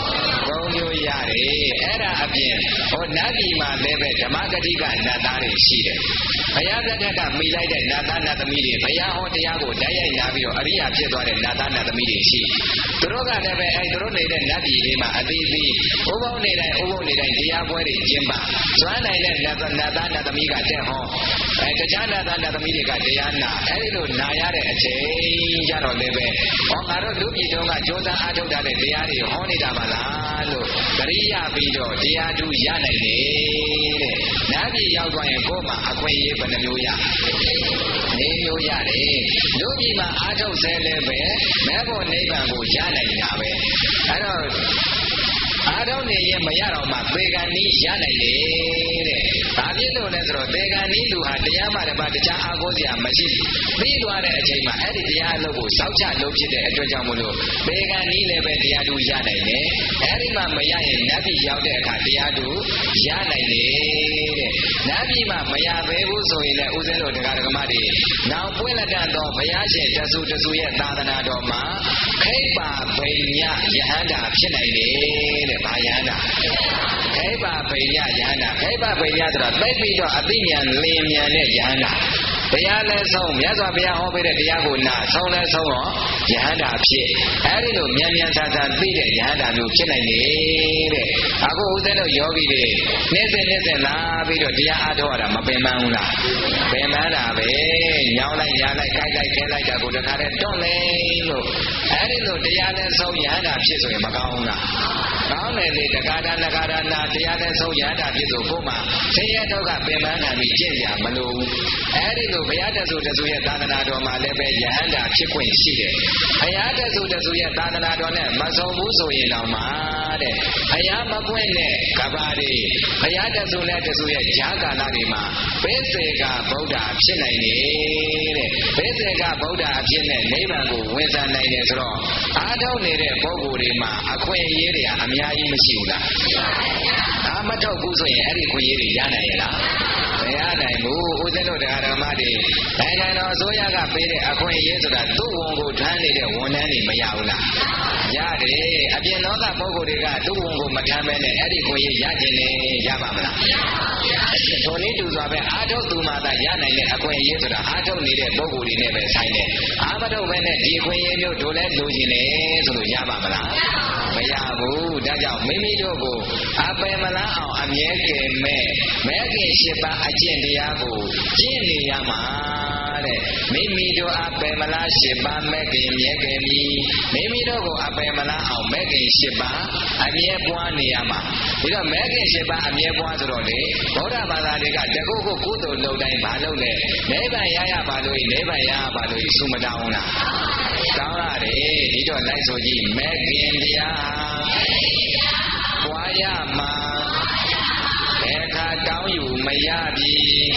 3မျိုးရတယ်အဲ့ဒါအပြင်ဟောနတ်ပြည်မှာလည်းပဲဓမ္မဂတိကနတ်သားတွေရှိတယ်ဘုရားသခင်ကမိလိုက်တဲ့နတ်သားနတ်သမီးတွေဘုရားဟောတရားကိုဓာတ်ရိုက်နာပြီးတော့အရိယာဖြစ်သွားတဲ့နတ်သားနတ်သမီးတွေရှိသူတို့ကလည်းပဲအဲ့သူတို့နေတဲ့နတ်ပြည်လေးမှာအသေးသေးဥပုံနေတိုင်းတရားပွဲတွေကျင်းပဇွမ်းနိုင်တဲ့နတ်သားနတ်သမီးကတဲ့ဟောတခြားနတ်သားနတ်သမီးတွေကတရားနာအဲ့ဒီလိုနာရတဲ့အချိန်ကြတော့လည်းပဲဟောငါတို့လူပြည်တော်ကကြိုးစားအားထုတ်တဲ့တရားတွေဟောနေတာပါလားလို့တရိယာပြီးတော့တရားသူရနိုင်တယ်တဲ့နတ်ပြည်ရောက်သွားရင်ကိုယ်မှာအခွင့်အရေးဘယ်နှမျိုးရ၄မျိုးရတယ်လူပြည်မှာအားထုတ်ဆဲလည်းပဲမဲဖို့နိဗ္ဗာန်ကိုရနိုင်တာပဲအဲ့တော့အားထုတ်နေရင်မရတော့မှသေကံနည်းရနိုင်တယ်တဲ့ဒါပြည့်လို့လဲဆိုတော့သေကံနည်းလူဟာတရားမှတပါတခြားအားကိုးစရာမရှိပြီးသွားတဲ့အချိန်မှာအဲ့ဒီတရားအလုပ်ကိုစောင့်ချလုပ်ဖြစ်တဲ့အတွက်ကြောင့်မို့လို့သေကံနည်းလည်းပဲတရားသူရနိုင်တယ်အဲ့ဒီမှာမရရင်နတ်ပြည်ရောက်တဲ့အခါတရားသူရနိုင်တယ်တဲ့နတ်ပြည်မှာမရသေးဘူးဆိုရင်လည်းဦးဇင်းတို့တရားဓမ္မတွေနောက်ပွင့်လက်တတ်သောဘုရားရှင်တဆူရဲ့သာသနာတော်မှာခိဗ္ဗဗိညယဟန္တာဖြစ်နိုင်တယ်တဲ့ဘာယဟန္တာခိဗ္ဗဗိညယဟန္တာခိဗ္ဗဗိညဆိုတာသိပြီးတော့အသိဉာဏ်လင်းမြန်တဲ့ယဟန္တာတရားလဲဆုံးမြတ်စွာဘုရားဟောပေးတဲ့တရားကိုနာဆုံးလဲဆုံးတော့ယဟန္တာဖြစ်အဲဒီလိုမြန်မြန်ဆန်ဆန်သိတဲ့ယဟန္တာမျိုးဖြစ်နိုင်တယ်တဲ့အခုဦးဇင်းတို့ယောဂီတွေနေ့စဉ်လာပြီးတော့တရားအားထုတ်ရတာမပင်ပန်းဘူးလားပင်ပန်းတာပဲညောင်းလိုက်ညာလိုက်ကြိုက်လိုက်ခဲလိုက်တာကိုတခါတည်းတွန့်နေလို့အဲဒီလိုတရားလဲဆုံးယဟန္တာဖြစ်ဆိုရင်မကောင်းဘူးလားကောင်းတယ်လေတက္ကရာနဂရနာတရားလဲဆုံးယဟန္တာဖြစ်ဆိုကိုမှဆင်းရဲဒုက္ခပင်ပန်းခံပြီးကျင့်ကြမလို့အဲဒီလိုဘုရားတဆူရဲ့သာသနာတော်မှာလည်းပဲယဟန္တာဖြစ်ခွင့်ရှိတယ်ဘုရားတဆူရဲ့သာသနာတော်နဲ့မဆုံးဘူးဆိုရင်တော့မှတဲ့ဘုရားမပွင့်တဲ့ကဘာတွေဘုရားတဆူရဲ့ဈာကာလတွေမှာဘေစေကဗုဒ္ဓဖြစ်နိုင်တယ်တဲ့ဘေစေကဗုဒ္ဓအဖြစ်နဲ့နိဗ္ဗာန်ကိုဝင်စားနိုင်တယ်ဆိုတော့အားထုတ်နေတဲ့ပုဂ္ဂိုလ်တွေမှာအခွင့်အရေးတွေအများကြီးမရှိဘူးလားအားမထုတ်ဘူးဆိုရင်အဲ့ဒီခွင့်ရေးတွေရနိုင်ရဲ့လားမရနိုင်ဘူးဦးဇင်းတို့တရားဓမ္မတွေနိုင်ငံတော်အစိုးရကပေးတဲ့အခွင့်အရေးဆိုတာသူ့ဝန်ကိုထမ်းနေတဲ့ဝန်ထမ်းတွေမရဘူးလားရတယ်အပြင်လောကပုဂ္ဂိုလ်တွေကသူ့ဝန်ကိုမထမ်းဘဲနဲ့အဲ့ဒီခွင့်ရေးရခြင်းနဲ့ရပါမလားထိုနည်းတူစွာပဲအာထုတ်သူမှသာရနိုင်တဲ့အခွင့်အရေးဆိုတာအာထုတ်နေတဲ့ပုဂ္ဂိုလ်တွေနဲ့ပဲဆိုင်တယ်အာမထုတ်ပဲနဲ့ဒီခွင့်ရေးမျိုးတို့လည်းလိုချင်တယ်ဆိုလို့ရပါမလားမရဘူးဒါကြောင့်မိမိတို့ကိုအပယ်မလားအောင်အမြဲကယ်မဲ့မဲခင်၈ပါးအကျင့်တရားကိုကျင့်နေရမှာတဲ့မိမိတို့အပယ်မလား၈ပါးမဲခင်မြဲကယ်မည်မိမိတို့ကိုအပယ်မလားအောင်မဲခင်၈ပါးအမြဲပွားနေရမှာဒီတော့မဲခင်၈ပါးအမြဲပွားဆိုတော့လေဗုဒ္ဓဘာသာတွေကတကုတ်ကုသိုလ်လုပ်တိုင်းမလုပ်နဲ့နိဗ္ဗာန်ရရပါလို့နိဗ္ဗာန်ရရပါလို့ဆုမတောင်းလားတောင်းရတယ်ဒီတော့လိုက်ဆိုကြည့်မဲခင်တရားပွားရမှာဘယ်ခါတောင်းယူမရပြီ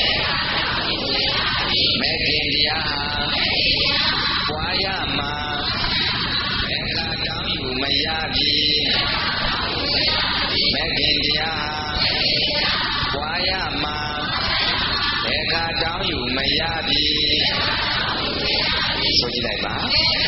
မဲခင်တရားပွားရမှာဘယ်ခါတောင်းယူမရပြီမဲခင်တရားပွားရမှာဘယ်ခါတောင်းယူမရပြီဆိုကြည့်လိုက်ပါ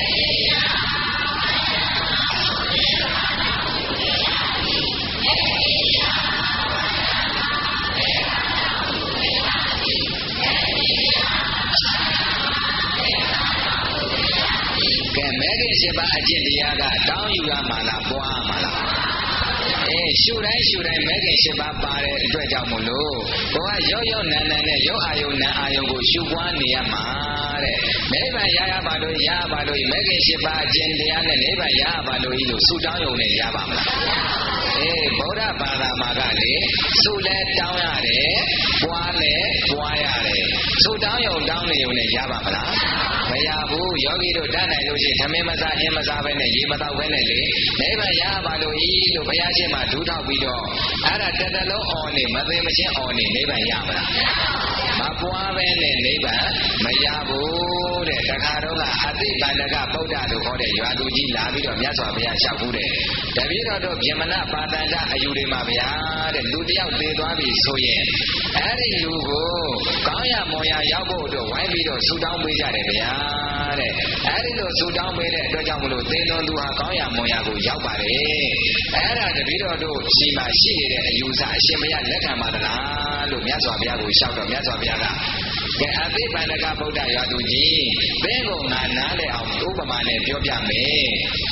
7ပါးအကျင့်တရားကတောင်းယူရမှာလားပွားမှာလားရှုတိုင်းမဲခင်7ပါးပါတဲ့အတွက်ကြောင့်မို့လို့ဘဝရုပ်နံနဲ့ရုပ်အာယုနံအာယုကိုရှုပွားနေရမှာတဲ့နိဗ္ဗာန်ရရပါလို့မဲခင်7ပါးအကျင့်တရားနဲ့နိဗ္ဗာန်ရရပါလို့လို့ဆုတောင်းရုံနဲ့ရပါမလားဗုဒ္ဓဘာသာမှာကလေဆုလဲတောင်းရတယ်ပွားလဲပွားရတယ်ဆုတောင်းရုံတောင်းနေရုံနဲ့ရပါမလားမရဘူးယောဂီတို့တတ်နိုင်လို့ရှိရင်သမင်းမစားအင်းမစားပဲနဲ့ရေမတောက်ပဲနဲ့လေနိဗ္ဗာန်ရပါလို့ဤလို့ဘုရားရှင်မှာဒူးထောက်ပြီးတော့အဲ့ဒါတစ်တလုံးအော်နေမသိမချင်းအော်နေနိဗ္ဗာန်ရမလားမပွားပဲနဲ့နိဗ္ဗာန်မရဘူးတဲ့တခါတော့ကအသိဗန္ဒကဗုဒ္ဓတို့ခေါ်တဲ့ရွာသူကြီးလာပြီးတော့မြတ်စွာဘုရားလျှောက်ဘူးတဲ့တပည့်တော်တို့ဗျမနပါတန္တအယူတွေမှာဗျာတဲ့လူတယောက်သေသွားပြီဆိုရင်အဲ့ဒီလူကိုကောင်းရမော်ရရောက်ဖို့အတွက်ဝိုင်းပြီးတော့ဆုတောင်းပေးကြတယ်ဗျာတဲ့အဲ့ဒီလိုဆူတောင်းပေးတဲ့အတွက်ကြောင့်မလို့သေလွန်သူဟာကောင်းရာမွန်ရာကိုရောက်ပါတယ်အဲ့ဒါတပည့်တော်တို့ရှိမှရှိနေတဲ့အယူဆအရှင်ဘုရားလက်ခံပါသလားလို့မြတ်စွာဘုရားကိုလျှောက်တော့မြတ်စွာဘုရားကကဲအသိပန္နကဗုဒ္ဓရွာသူကြီးဘင်းကုန်ငါနားလည်အောင်ဥပမာနဲ့ပြောပြမယ်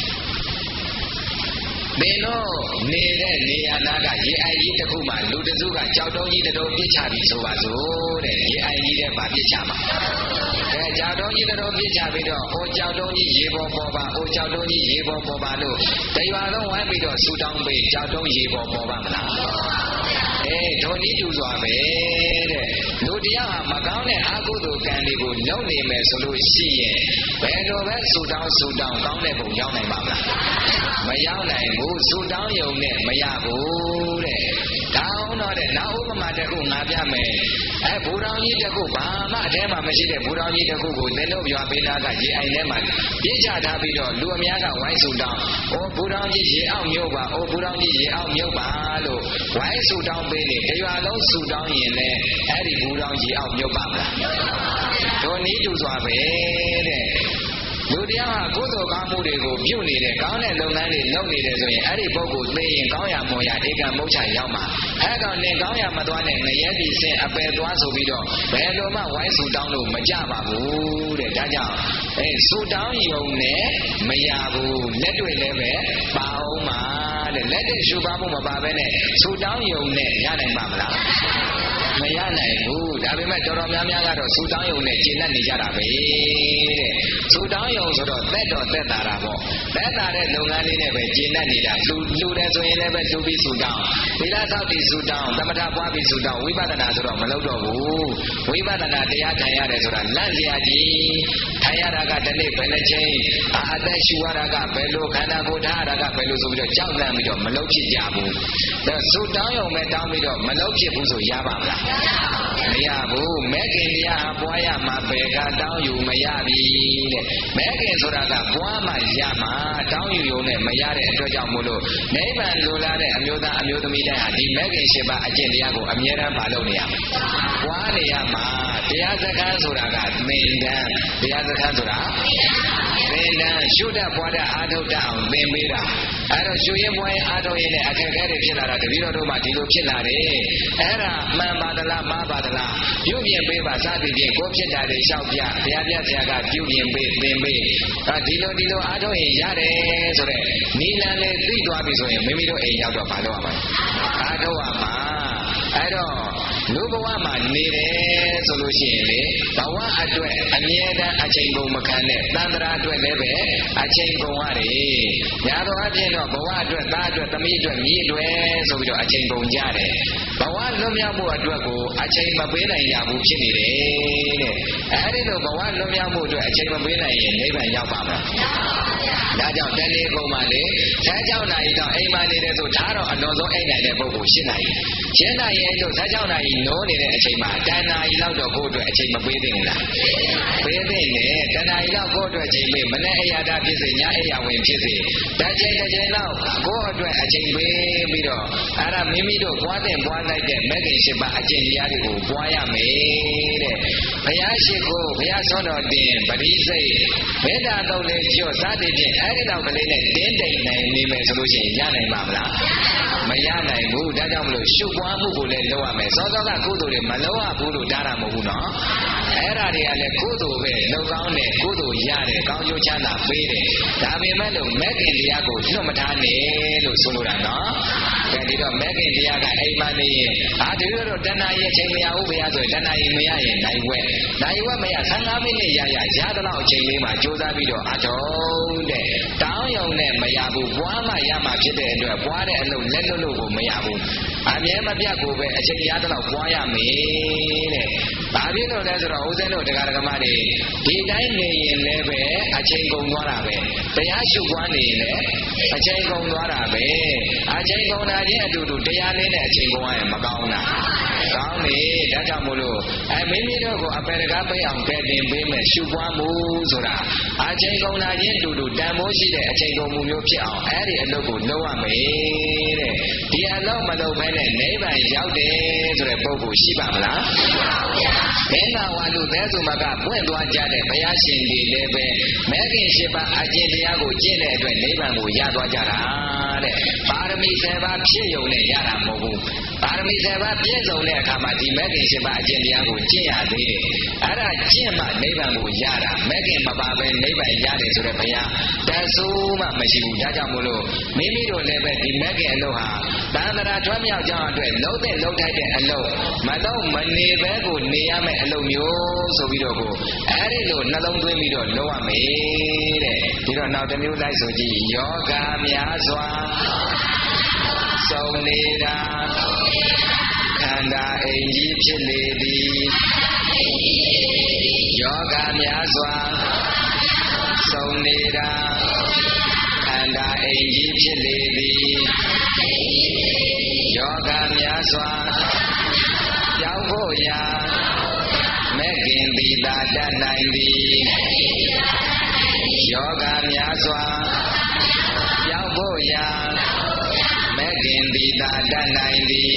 သင်တို့နေတဲ့နေရာနာကရေအိုင်ကြီးတစ်ခုမှလူတစုကကြောက်တုံးကြီးတစ်တုံးပြစ်ချပြီးဆိုပါစို့တဲ့ရေအိုင်ကြီးထဲမှာပြစ်ချမှာကဲကြောက်တုံးကြီးတစ်တုံးပြစ်ချပြီးတော့အိုကြောက်တုံးကြီးရေပေါ်ပေါ်ပါအိုကြောက်တုံးကြီးရေပေါ်ပေါ်ပါလို့တရွာလုံးဝိုင်းပြီးတော့ဆူတောင်းပေးကြောက်တုံးရေပေါ်ပေါ်ပါမလားဒုံဤတူစွာပဲတဲ့လူတရားဟာမကောင်းတဲ့အကုသိုလ်ကံတွေကိုလုပ်နေမယ်ဆိုလို့ရှိရင်ဘယ်လိုပဲဆူတောင်းကောင်းတဲ့ပုံရောက်နိုင်ပါမလားမရောက်နိုင်ဘူးဆူတောင်းယုံနဲ့မရဘူးတဲ့ဒါအောင်တော့တဲ့နောက်ဥပမာတစ်ခုငါပြမယ်ဘူတော်ကြီးတစ်ခုဘာမှအထဲမှာမရှိတဲ့ဘူတော်ကြီးတစ်ခုကိုသင်တို့ရွာပေးနာကရေအိုင်ထဲမှာပြစ်ချထားပြီးတော့လူအများကဝိုင်းဆူတောင်းအိုဘူတော်ကြီးရေအောင်မြုပ်ပါအိုဘူတော်ကြီးရေအောင်မြုပ်ပါလို့ဝိုင်းဆူတောင်းပေးနေတရွာလုံးဆူတောင်းရင်လည်းအဲ့ဒီဘူတော်ကြီးအောင်မြုပ်ပါမလားဒုနည်းတူစွာပဲတဲ့လူတရားဟာကုသိုလ်ကောင်းမှုတွေကိုပြုနေတဲ့ကောင်းတဲ့လုပ်ငန်းတွေလုပ်နေတယ်ဆိုရင်အဲ့ဒီပုဂ္ဂိုလ်သိရင်ကောင်းရမွန်ရဧကံမုတ်ချရောက်မှာအဲ့ကောင်နဲ့ကောင်းရမသွားနဲ့ငရဲတိစင်အပယ်သွားဆိုပြီးတော့ဘယ်လိုမှဝိုင်းဆူတောင်းလို့မကြပါဘူးတဲ့ဒါကြောင့်ဆူတောင်းယုံနဲ့မရဘူးလက်တွေ့လည်းပဲပါအောင်ပါတဲ့လက်တွေ့ရှုပါမှုမပါဘဲနဲ့ဆူတောင်းယုံနဲ့ရနိုင်ပါမလားမရနိုင်ဘူးဒါပေမဲ့တော်တော်များများကတော့ဆူတောင်းယုံနဲ့ကျင့်တတ်နေကြတာပဲတဲ့ဆူတောင်းယုံဆိုတော့သက်သာတာပေါ့သက်သာတဲ့လုပ်ငန်းလေးနဲ့ပဲကျင့်တတ်နေတာလူတယ်ဆိုရင်လည်းပဲလူပြီးဆူတောင်းသီလဆောက်ပြီးဆူတောင်းသမထပွားပြီးဆူတောင်းဝိပဿနာဆိုတော့မလုပ်တော့ဘူးဝိပဿနာတရားထိုင်ရတယ်ဆိုတာလန့်စရာကြီးထိုင်ရတာကတနေ့ဘယ်နှချိန်အသက်ရှူရတာကဘယ်လိုခန္ဓာကိုယ်ထားရတာကဘယ်လိုဆိုပြီးတော့ကြောက်လန့်ပြီးတော့မလုပ်ဖြစ်ကြဘူးဒါဆူတောင်းယုံပဲတောင်းပြီးတော့မလုပ်ဖြစ်ဘူးဆိုရပါမလားမရဘူးမဲခင်တရားပွားရမှာဘယ်ကတောင်းယူမရပြီတဲ့မဲခင်ဆိုတာကပွားမှရမှာတောင်းယူရုံနဲ့မရတဲ့အတွက်ကြောင့်မို့လို့နိဗ္ဗာန်လိုလားတဲ့အမျိုးသားအမျိုးသမီးတိုင်းဟာဒီမဲခင်၈ပါးအကျင့်တရားကိုအမြဲတမ်းမလုပ်နေရမှာပွားနေရမှာတရားစခန်းဆိုတာကသင်္ကန်းတရားစခန်းဆိုတာသင်္ကန်းရှုတတ်ပွားတတ်အာထုတ်တတ်အောင်သင်ပေးတာအဲ့တော့ရှုရင်ပွားရင်အာထုတ်ရင်လည်းအခက်အခဲတွေဖြစ်လာတာတပည့်တော်တို့မှဒီလိုဖြစ်လာတယ်အဲ့ဒါမှန်ပါသလားမှားပါသလားပြုပြင်ပေးပါစသည်ဖြင့်ကိုဖြစ်တာတွေလျှောက်ပြဘုရားပြဆရာကပြုပြင်ပေးသင်ပေးဒီလိုအာထုတ်ရင်ရတယ်ဆိုတော့နိလန်လေးသိသွားပြီဆိုရင်မိမိတို့အိမ်ရောက်တော့မလုပ်ရမှာအာထုတ်ရမှာအဲ့တော့လူဘဝမှာနေတယ်ဆိုလို့ရှိရင်လေဘဝအတွက်အမြဲတမ်းအချိန်ကုန်မခံတဲ့တန်ត្រာအတွက်လည်းပဲအချိန်ကုန်ရတယ်ညာတော်အပြင်တော့ဘဝအတွက်သားအတွက်သမီးအတွက်မြေအတွက်ဆိုပြီးတော့အချိန်ကုန်ကြတယ်ဘဝလွတ်မြောက်မှုအတွက်ကိုအချိန်မပေးနိုင်ရဘူးဖြစ်နေတယ်တဲ့အဲဒီလိုဘဝလွတ်မြောက်မှုအတွက်အချိန်မပေးနိုင်ရင်နိဗ္ဗာန်ရောက်ပါမလားဒါကြောင့်တနေ့ကုန်မှလေ16နာရီတော့အိမ်မှာနေတယ်ဆိုထားတော့အလွန်ဆုံးအိမ်နိုင်တဲ့ပုဂ္ဂိုလ်7နာရီ7နာရီအဲ့လို16နာရီနိုးနေတဲ့အချိန်မှာတဏှာကြီးလောက်တော့ကိုယ့်အတွက်အချိန်မပေးသင့်ဘူးလားပေးသင့်တယ်တဏှာကြီးလောက်ကိုယ့်အတွက်အချိန်ပေးမနဲ့အရာတာဖြစ်စေညအရာဝင်ဖြစ်စေတစ်ချိန်လောက်ကိုယ့်အတွက်အချိန်ပေးပြီးတော့အဲ့ဒါမိမိတို့ပွားတဲ့ပွားလိုက်တဲ့မဂ္ဂင်၈ပါးအကျင့်တရားတွေကိုပွားရမယ်တဲ့ဘုရားရှိခိုးဘုရားဆုံးတော်တင်ပရိစိတ်မေတ္တာတော်လေးကြော့စသည်ဖြင့်အဲ့ဒီလောက်ကလေးနဲ့တင်းတိမ်နိုင်နေမယ်ဆိုလို့ရှိရင်ရနိုင်ပါမလားမရနိုင်ဘူးဒါကြောင့်မလို့ရှုပွားမှုကိုလည်းလုပ်ရမယ်စောစောကကုသိုလ်တွေမလုပ်ရဘူးလို့တားတာမဟုတ်ဘူးနော်အဲ့ဒါတွေကလည်းကုသိုလ်ပဲလုပ်ကောင်းတယ်ကုသိုလ်ရတယ်ကောင်းကျိုးချမ်းသာပေးတယ်ဒါပေမဲ့လို့မဂ္ဂင်တရားကိုလွတ်မထားနဲ့လို့ဆိုလိုတာနော်ကဲဒီတော့မဂ္ဂင်တရားကအိမ်မှာနေရင်ဒီလိုတော့တဏှာရဲ့အချိန်မရဘူးဗျာဆိုရင်တဏှာရင်မရရင်နိုင်ဝက်မရ15မိနစ်ရသလောက်အချိန်လေးမှာကြိုးစားပြီးတော့အထုံးတဲ့တောင်းယုံနဲ့မရဘူးပွားမှရမှာဖြစ်တဲ့အတွက်ပွားတဲ့အလုပ်လက်လို့ကိုမရဘူးအမြဲမပြတ်ကိုပဲအချိန်ရသလောက်ပွားရမယ်တဲ့ဘာဖြစ်လို့လဲဆိုတော့ဦးဇင်းတို့တရားဓမ္မတွေဒီတိုင်းနေရင်လည်းပဲအချိန်ကုန်သွားတာပဲတရားရှုပွားနေရင်လည်းအချိန်ကုန်သွားတာပဲအချိန်ကုန်တာချင်းအတူတူတရားလေးနဲ့အချိန်ကုန်ရရင်မကောင်းတာကောင်းပြီဒါကြောင့်မို့လို့မိမိတို့ကိုအပေတကားပေးအောင်ကဲတင်ပေးမယ်ရှုပွားမှုဆိုတာအချိန်ကုန်တာချင်းအတူတူတန်ဖိုးရှိတဲ့အချိန်ကုန်မှုမျိုးဖြစ်အောင်အဲ့ဒီအလုပ်ကိုလုပ်ရမယ်တဲ့ဒီအလုပ်မလုပ်ဘဲနဲ့နိဗ္ဗာန်ရောက်တယ်ဆိုတဲ့ပုဂ္ဂိုလ်ရှိပါမလားဘင်္ဂဝါလူသဲစုမကပွင့်သွားကြတဲ့ဘုရားရှင်တွေလည်းပဲမဲခင်ရှိပါအကျင့်တရားကိုကျင့်တဲ့အတွက်နိဗ္ဗာန်ကိုရသွားကြတာတဲ့ပါရမီ7ပါးဖြည့်ရုံနဲ့ရတာမဟုတ်ဘူးပါရမီ7ပါးပြည့်စုံတဲ့အခါမှာဒီမဲခင်ရှိပါအကျင့်တရားကိုကျင့်ရသေးတယ်အဲ့ဒါကျင့်မှနိဗ္ဗာန်ကိုရတာမဲခင်မပါပဲနိဗ္ဗာန်ရတယ်ဆိုတဲ့ဘုရားတဆူမှမရှိဘူးဒါကြောင့်မို့လို့မိမိတို့လည်းပဲဒီမဲခင်အလုပ်ဟာတန်ត្រာထွတ်မြောက်ကြောင်းအတွက်လုံးတဲ့လုံးထိုက်တဲ့အလုပ်မလုံးမနေပဲကိုနေရမယ့်အလုပ်မျိုးဆိုပြီးတော့ကိုအဲ့ဒီလိုနှလုံးသွင်းပြီးတော့လုံးဝမယ်တဲ့ဒီတော့နောက်တစ်မျိုးလိုက်ဆိုကြည့်ယောဂများစွာစုံနေတာခန္ဓာအိမ်ကြီးဖြစ်လေသည်ယောဂများစွာစုံနေတာခန္ဓာအိမ်ကြီးဖြစ်လေသည်ယောဂများစွာကြောက်ဖို့ရာမဲ့ခင်သည်သာတတ်နိုင်သည်ယောဂများစွာကြောက်ဖို့ရာမဲ့ခင်သည်သာတတ်နိုင်သည်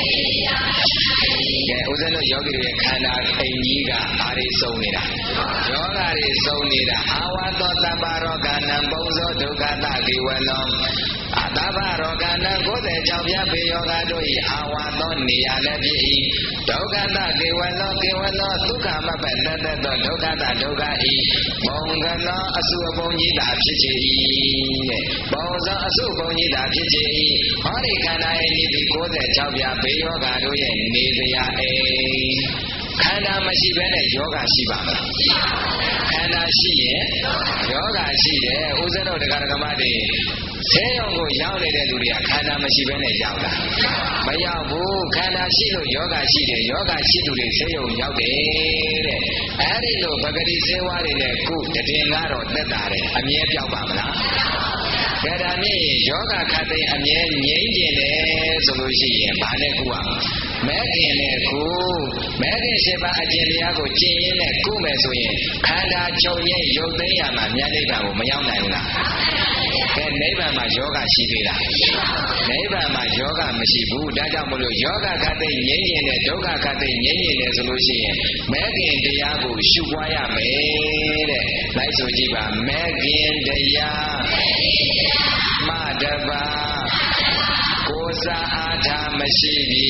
ကဲဦးဇင်းတို့ယောဂီတွေခန္ဓာအိမ်ကြီးကအားရဆုံးနေတာယောဂတွေဆုံးနေတာအာဝတ္တသဗ္ဗရောဂနံပုံသောဒုက္ခတကိဝလောအတဗ္ဗရောဂနံ96ပြပေယောဂတို့၏အာဝသောနေရာလည်းဖြစ်၏ဒုက္ခတကေဝလောဒုက္ခမပ္ပတ္တသောဒုက္ခတဒုက္ခ၏မုံကလောအစုအပုံကြီးသာဖြစ်ချေ၏တဲ့ဘောဇောအစုအပုံကြီးသာဖြစ်ချေ၏ဟောဒီခန္ဓာ၏ဒီ96ပြပေယောဂတို့ရဲ့နေစရာအိမ်ခန္ဓာမရှိဘဲနဲ့ယောဂရှိပါမလားခန္ဓာရှိရင်ယောဂရှိတယ်ဦးဇင်းတို့တရားဓမ္မတွေဆေးရုံကိုရောက်နေတဲ့လူတွေကခန္ဓာမရှိဘဲနဲ့ရောက်တာမရောက်ဘူးခန္ဓာရှိလို့ယောဂရှိတယ်ယောဂရှိသူတွေဆေးရုံရောက်တယ်တဲ့အဲ့ဒီလိုပဂတိဆေးဝါးတွေနဲ့ခုတည်ကတော့သက်သာတယ်အမြဲပြောက်ပါမလားကဲဒါမြင့်ယောဂခတ်သိအမြဲငြိမ့်ကျင်တယ်ဆိုလို့ရှိရင်ဘာနဲ့ခုအောင်မဲခင်နဲ့ခုမဲခင်7ပါးအကျင့်တရားကိုကျင့်ရင်းနဲ့ခုမယ်ဆိုရင်ခန္ဓာချုပ်ငြိမ့်ရုပ်သိမ်းရမှာမြတ်နိဗ္ဗာန်ကိုမရောက်နိုင်ဘူးလားကဲနိဗ္ဗာန်မှာယောဂရှိသေးလားနိဗ္ဗာန်မှာယောဂမရှိဘူးဒါကြောင့်မလို့ယောဂခတ်သိငြိမ့်ကျင်တဲ့ဒုက္ခခတ်သိငြိမ့်ကျင်တယ်ဆိုလို့ရှိရင်မဲခင်တရားကိုရှုပွားရမယ်တဲ့လိုက်ဆိုကြည့်ပါမဲခင်တရားမတပါကိုယ်စားအားထားမရှိပြီ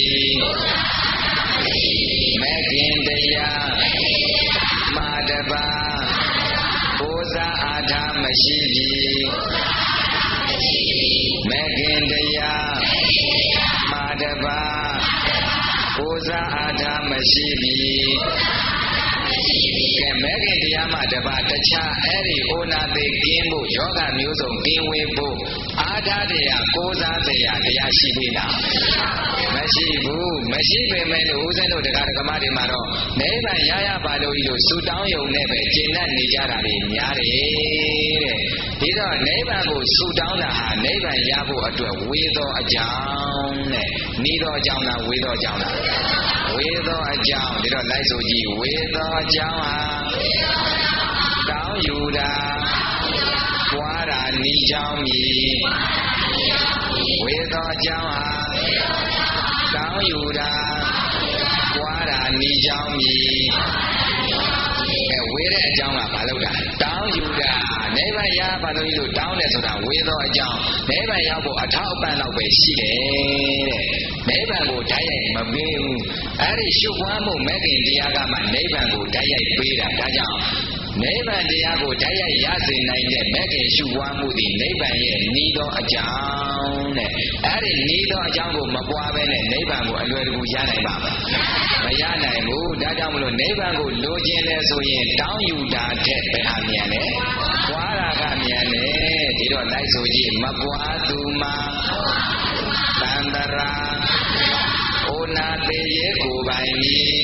မဲခင်တရားမတပါကိုယ်စားအားထားမရှိပြီမဲခင်တရားမတပါကိုယ်စားအားထားမရှိပြီကဲမဲခင်တရားမှတပါတခြားအဲ့ဒီဩနာသိကင်းဖို့ယောဂမျိုးစုံကင်းဝေးဖို့အားထားတရားကိုးစားတရားတရားရှိပြီလားမရှိဘူးမရှိပေမဲ့လို့ဦးဇင်းတို့တရားဓမ္မတွေမှာတော့နိဗ္ဗာန်ရရပါလို့ဤလို့ဆူတောင်းယုံနဲ့ပဲကျင့်တတ်နေကြတာတွေများတယ်တဲ့ဒီတော့နိဗ္ဗာန်ကိုဆူတောင်းတာဟာနိဗ္ဗာန်ရဖို့အတွက်ဝေသောအကြောင်းနဲ့နီးသောအကြောင်းလားဝေသောအကြောင်းလားဝေသောအကြောင်းဒီတော့လိုက်ဆိုကြည့်ဝေသောအကြောင်းဟာတောင်းယူတာပွားတာနီးကြောင်းမြည်ဝေသောအကြောင်းဟာတောင်းယူတာပွားတာနီးကြောင်းမြည်ဝေတဲ့အကြောင်းကဘာလို့လဲတောင်းယူတာနိဗ္ဗာန်ရပါလို့ဤလိုတောင်းတယ်ဆိုတာဝေသောအကြောင်းနိဗ္ဗာန်ရောက်ဖို့အထောက်အပံ့လောက်ပဲရှိတယ်တဲ့နိဗ္ဗာန်ကိုဓာတ်ရိုက်မပေးဘူးအဲ့ဒီရှုပွားမှုမဲ့ခင်တရားကမှနိဗ္ဗာန်ကိုဓာတ်ရိုက်ပေးတာဒါကြောင့်နိဗ္ဗာန်တရားကိုဓာတ်ရိုက်ရစေနိုင်တဲ့မဲ့ခင်ရှုပွားမှုသည်နိဗ္ဗာန်ရဲ့နီးသောအကြောင်းတဲ့အဲ့ဒီနီးသောအကြောင်းကိုမပွားဘဲနဲ့နိဗ္ဗာန်ကိုအလွယ်တကူရနိုင်ပါမရနိုင်ဘူးဒါကြောင့်မလို့နိဗ္ဗာန်ကိုလိုချင်တယ်ဆိုရင်တောင်းယူတာထက်ဘယ်ဟာမြန်လဲပွားတာကမြန်တယ်ဒီတော့လိုက်ဆိုကြည့်မပွားသူမှာသန္တရာဩနာတေရေကိုပိုင်ကြီး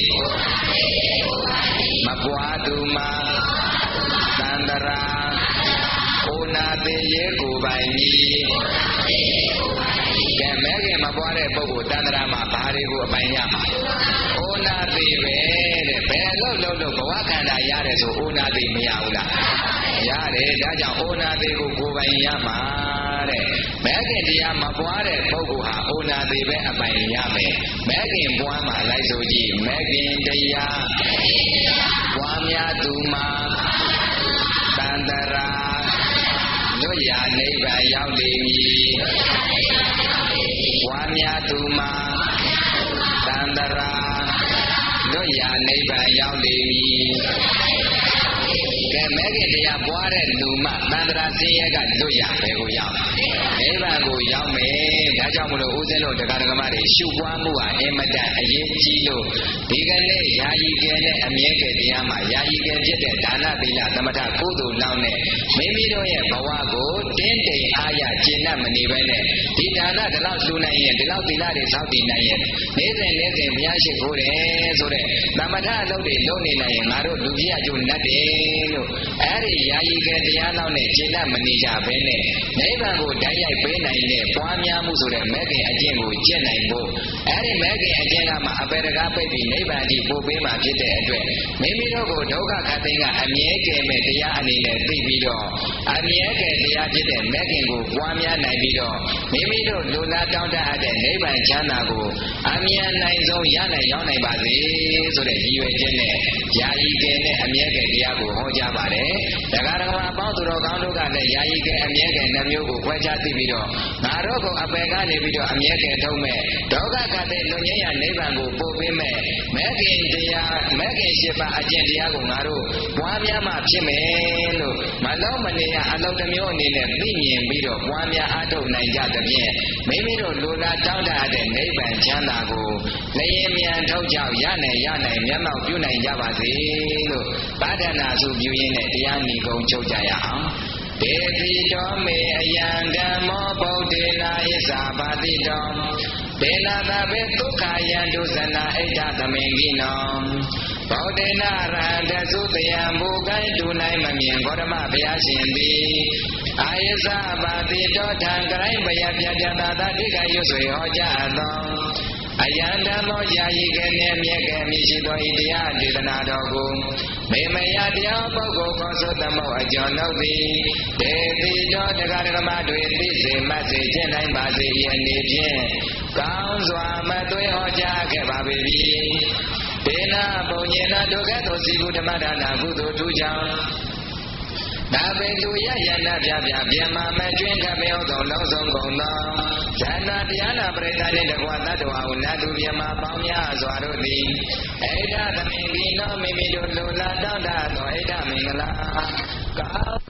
မပွားသူမှာသန္တရာဩနာတေရေကိုပိုင်ကြီးကဲမဲခင်မပွားတဲ့ပုဂ္ဂိုလ်သန္တရာမှာဘာတွေကိုအပိုင်ရမှာဩနာတေပဲတဲ့ဘယ်လို့ဘဝခန္ဓာရတယ်ဆိုဩနာတေမရဘူးလားရတယ်ဒါကြောင့်ဩနာတေကိုကိုယ်ပိုင်ရမှာတဲ့မဲခင်တရားမပွားတဲ့ပုဂ္ဂိုလ်ဟာအိုနာသေးပဲအပိုင်ရမယ်မဲခင်ပွားမှလိုက်ဆိုကြည့်မဲခင်တရားပွားများသူမှာတန်တရာလွတ်ရာနိဗ္ဗာန်ရောက်လိမ့်မည်ပွားများသူမှာတန်တရာလွတ်ရာနိဗ္ဗာန်ရောက်လိမ့်မည်ကဲမဲခင်တရားပွားတဲ့လူမှတန်တရာဆင်းရဲကလွတ်ရဘယ်ကိုရောက်နိဗ္ဗာန်ကိုရောက်မယ်ဒါကြောင့်မလို့ဦးဇင်းတို့တရားဓမ္မတွေရှုပွားမှုဟာအင်မတန်အရေးကြီးလို့ဒီကနေ့ယာယီကဲနဲ့အမြဲကဲတရားမှာယာယီကဲဖြစ်တဲ့ဒါနသီလသမထကုသိုလ်လောက်နဲ့မိမိတို့ရဲ့ဘဝကိုတင်းတိမ်အားရကျင့်တတ်မနေပဲနဲ့ဒီဒါနဒီလောက်လှူနိုင်ရင်ဒီလောက်သီလတွေစောင့်တည်နိုင်ရင်နေ့စဉ်ဘုရားရှိခိုးတယ်ဆိုတဲ့သမထအလုပ်တွေလုပ်နေနိုင်ရင်ငါတို့လူကြီးအကျိုးနဲ့တယ်လို့အဲ့ဒီယာယီကဲတရားလောက်နဲ့ကျင့်တတ်မနေကြဘဲနဲ့နိဗ္ဗာန်ကိုတိုက်ရိုက်ပေးနိုင်တဲ့ပွားများမှုဆိုတဲ့မဲခင်အကျင့်ကိုကျင့်နိုင်ဖို့အဲ့ဒီမဲခင်အကျင့်ကမှအပေတကားပိတ်ပြီးနိဗ္ဗာန်ကြီးပို့ပေးမှဖြစ်တဲ့အတွက်မိမိတို့ကိုဒုက္ခခတ်သိမ်းကအမြဲကယ်မဲ့တရားအနေနဲ့သိပြီးတော့အမြဲကယ်တရားဖြစ်တဲ့မဲခင်ကိုပွားများနိုင်ပြီးတော့မိမိတို့လူလားတောင်းတအပ်တဲ့နိဗ္ဗာန်ချမ်းသာကိုအမြဲနိုင်ဆုံးရနိုင်ရောက်နိုင်ပါစေဆိုတဲ့ရည်ရွယ်ချက်နဲ့ယာယီကယ်နဲ့အမြဲကယ်တရားကိုဟောကြားပါတယ်တရားဓမ္မအပေါင်းသူတော်ကောင်းတို့ကလည်းယာယီကယ်အမြဲကယ်နှမျိုးကိုခွဲခြားသိပြီးတော့ငါတို့ကိုအပေကနေပြီးတော့အမြဲကယ်ထုတ်မဲ့ဒုက္ခကတဲ့လွန်ငြိမ်းရာနိဗ္ဗာန်ကိုပို့ပေးမဲ့မဲခင်တရားမဲခင်ရှိပါအကျင့်တရားကိုငါတို့ပွားများမှဖြစ်မယ်လို့မလုံးမနေရအလုံးတစ်မျိုးအနေနဲ့သိမြင်ပြီးတော့ပွားများအားထုတ်နိုင်ကြသဖြင့်မိမိတို့လူလားတောင်းတတဲ့နိဗ္ဗာန်ချမ်းသာကိုလျင်မြန်ထုတ်ကြောက်ရနိုင်မျက်မှောက်ပြုနိုင်ကြပါစေလို့ဘာဒနာစုပြုရင်းနဲ့တရားဏီကုံချုပ်ကြရအောင်ဒေတိတော်မေအယံဓမ္မောဗုဒ္ဓေနာယစ္စာပါတိတော်ဒေနာသဗေဒုက္ခယံဒုဇနာဣဒ္ဓသမင်ကိနောဗုဒ္ဓေနာရဟတသုတယံဘူကိုင်းတူနိုင်မမြင်ဂေါတမဘုရားရှင်သည်အာယစ္စာပါတိတော်ထံကရိုင်းဘယပြပြတာတိကရွဆွေဟောကြားသောအယံဓမ္မောယာယီကနဲ့မြဲကဲမြရှိသောဤတရားဒေသနာတော်ကိုမေမယတရားပုဂ္ဂိုလ်ကောသုတမောအကျော်နှုတ်သည်ဒေတိတော်တရားဓမ္မတွေသိစေမှတ်စေခြင်းနိုင်ပါစေ၏အနေဖြင့်ကောင်းစွာမသွေးဟောကြားခဲ့ပါပေ၏ဒေနာပုံညေနာဒုက္ခသောစီကုဓမ္မဒါနာကုသိုလ်ထူးကြောင့်ဒါပေလူရယနာပြပြပြန်မမကျွင်းကမေဟုတ်သောလုံးစုံကုန်သောဇာနာတရားနာပရိသတ်နှင့်တကွာတတ္တဝါဟုနတ်သူမြမပေါင်းများစွာတို့သည်ဣဒ္ဓသမင်ဒီနောမိမိတို့လူလာတောင်းတသောဣဒ္ဓမင်္ဂလာကော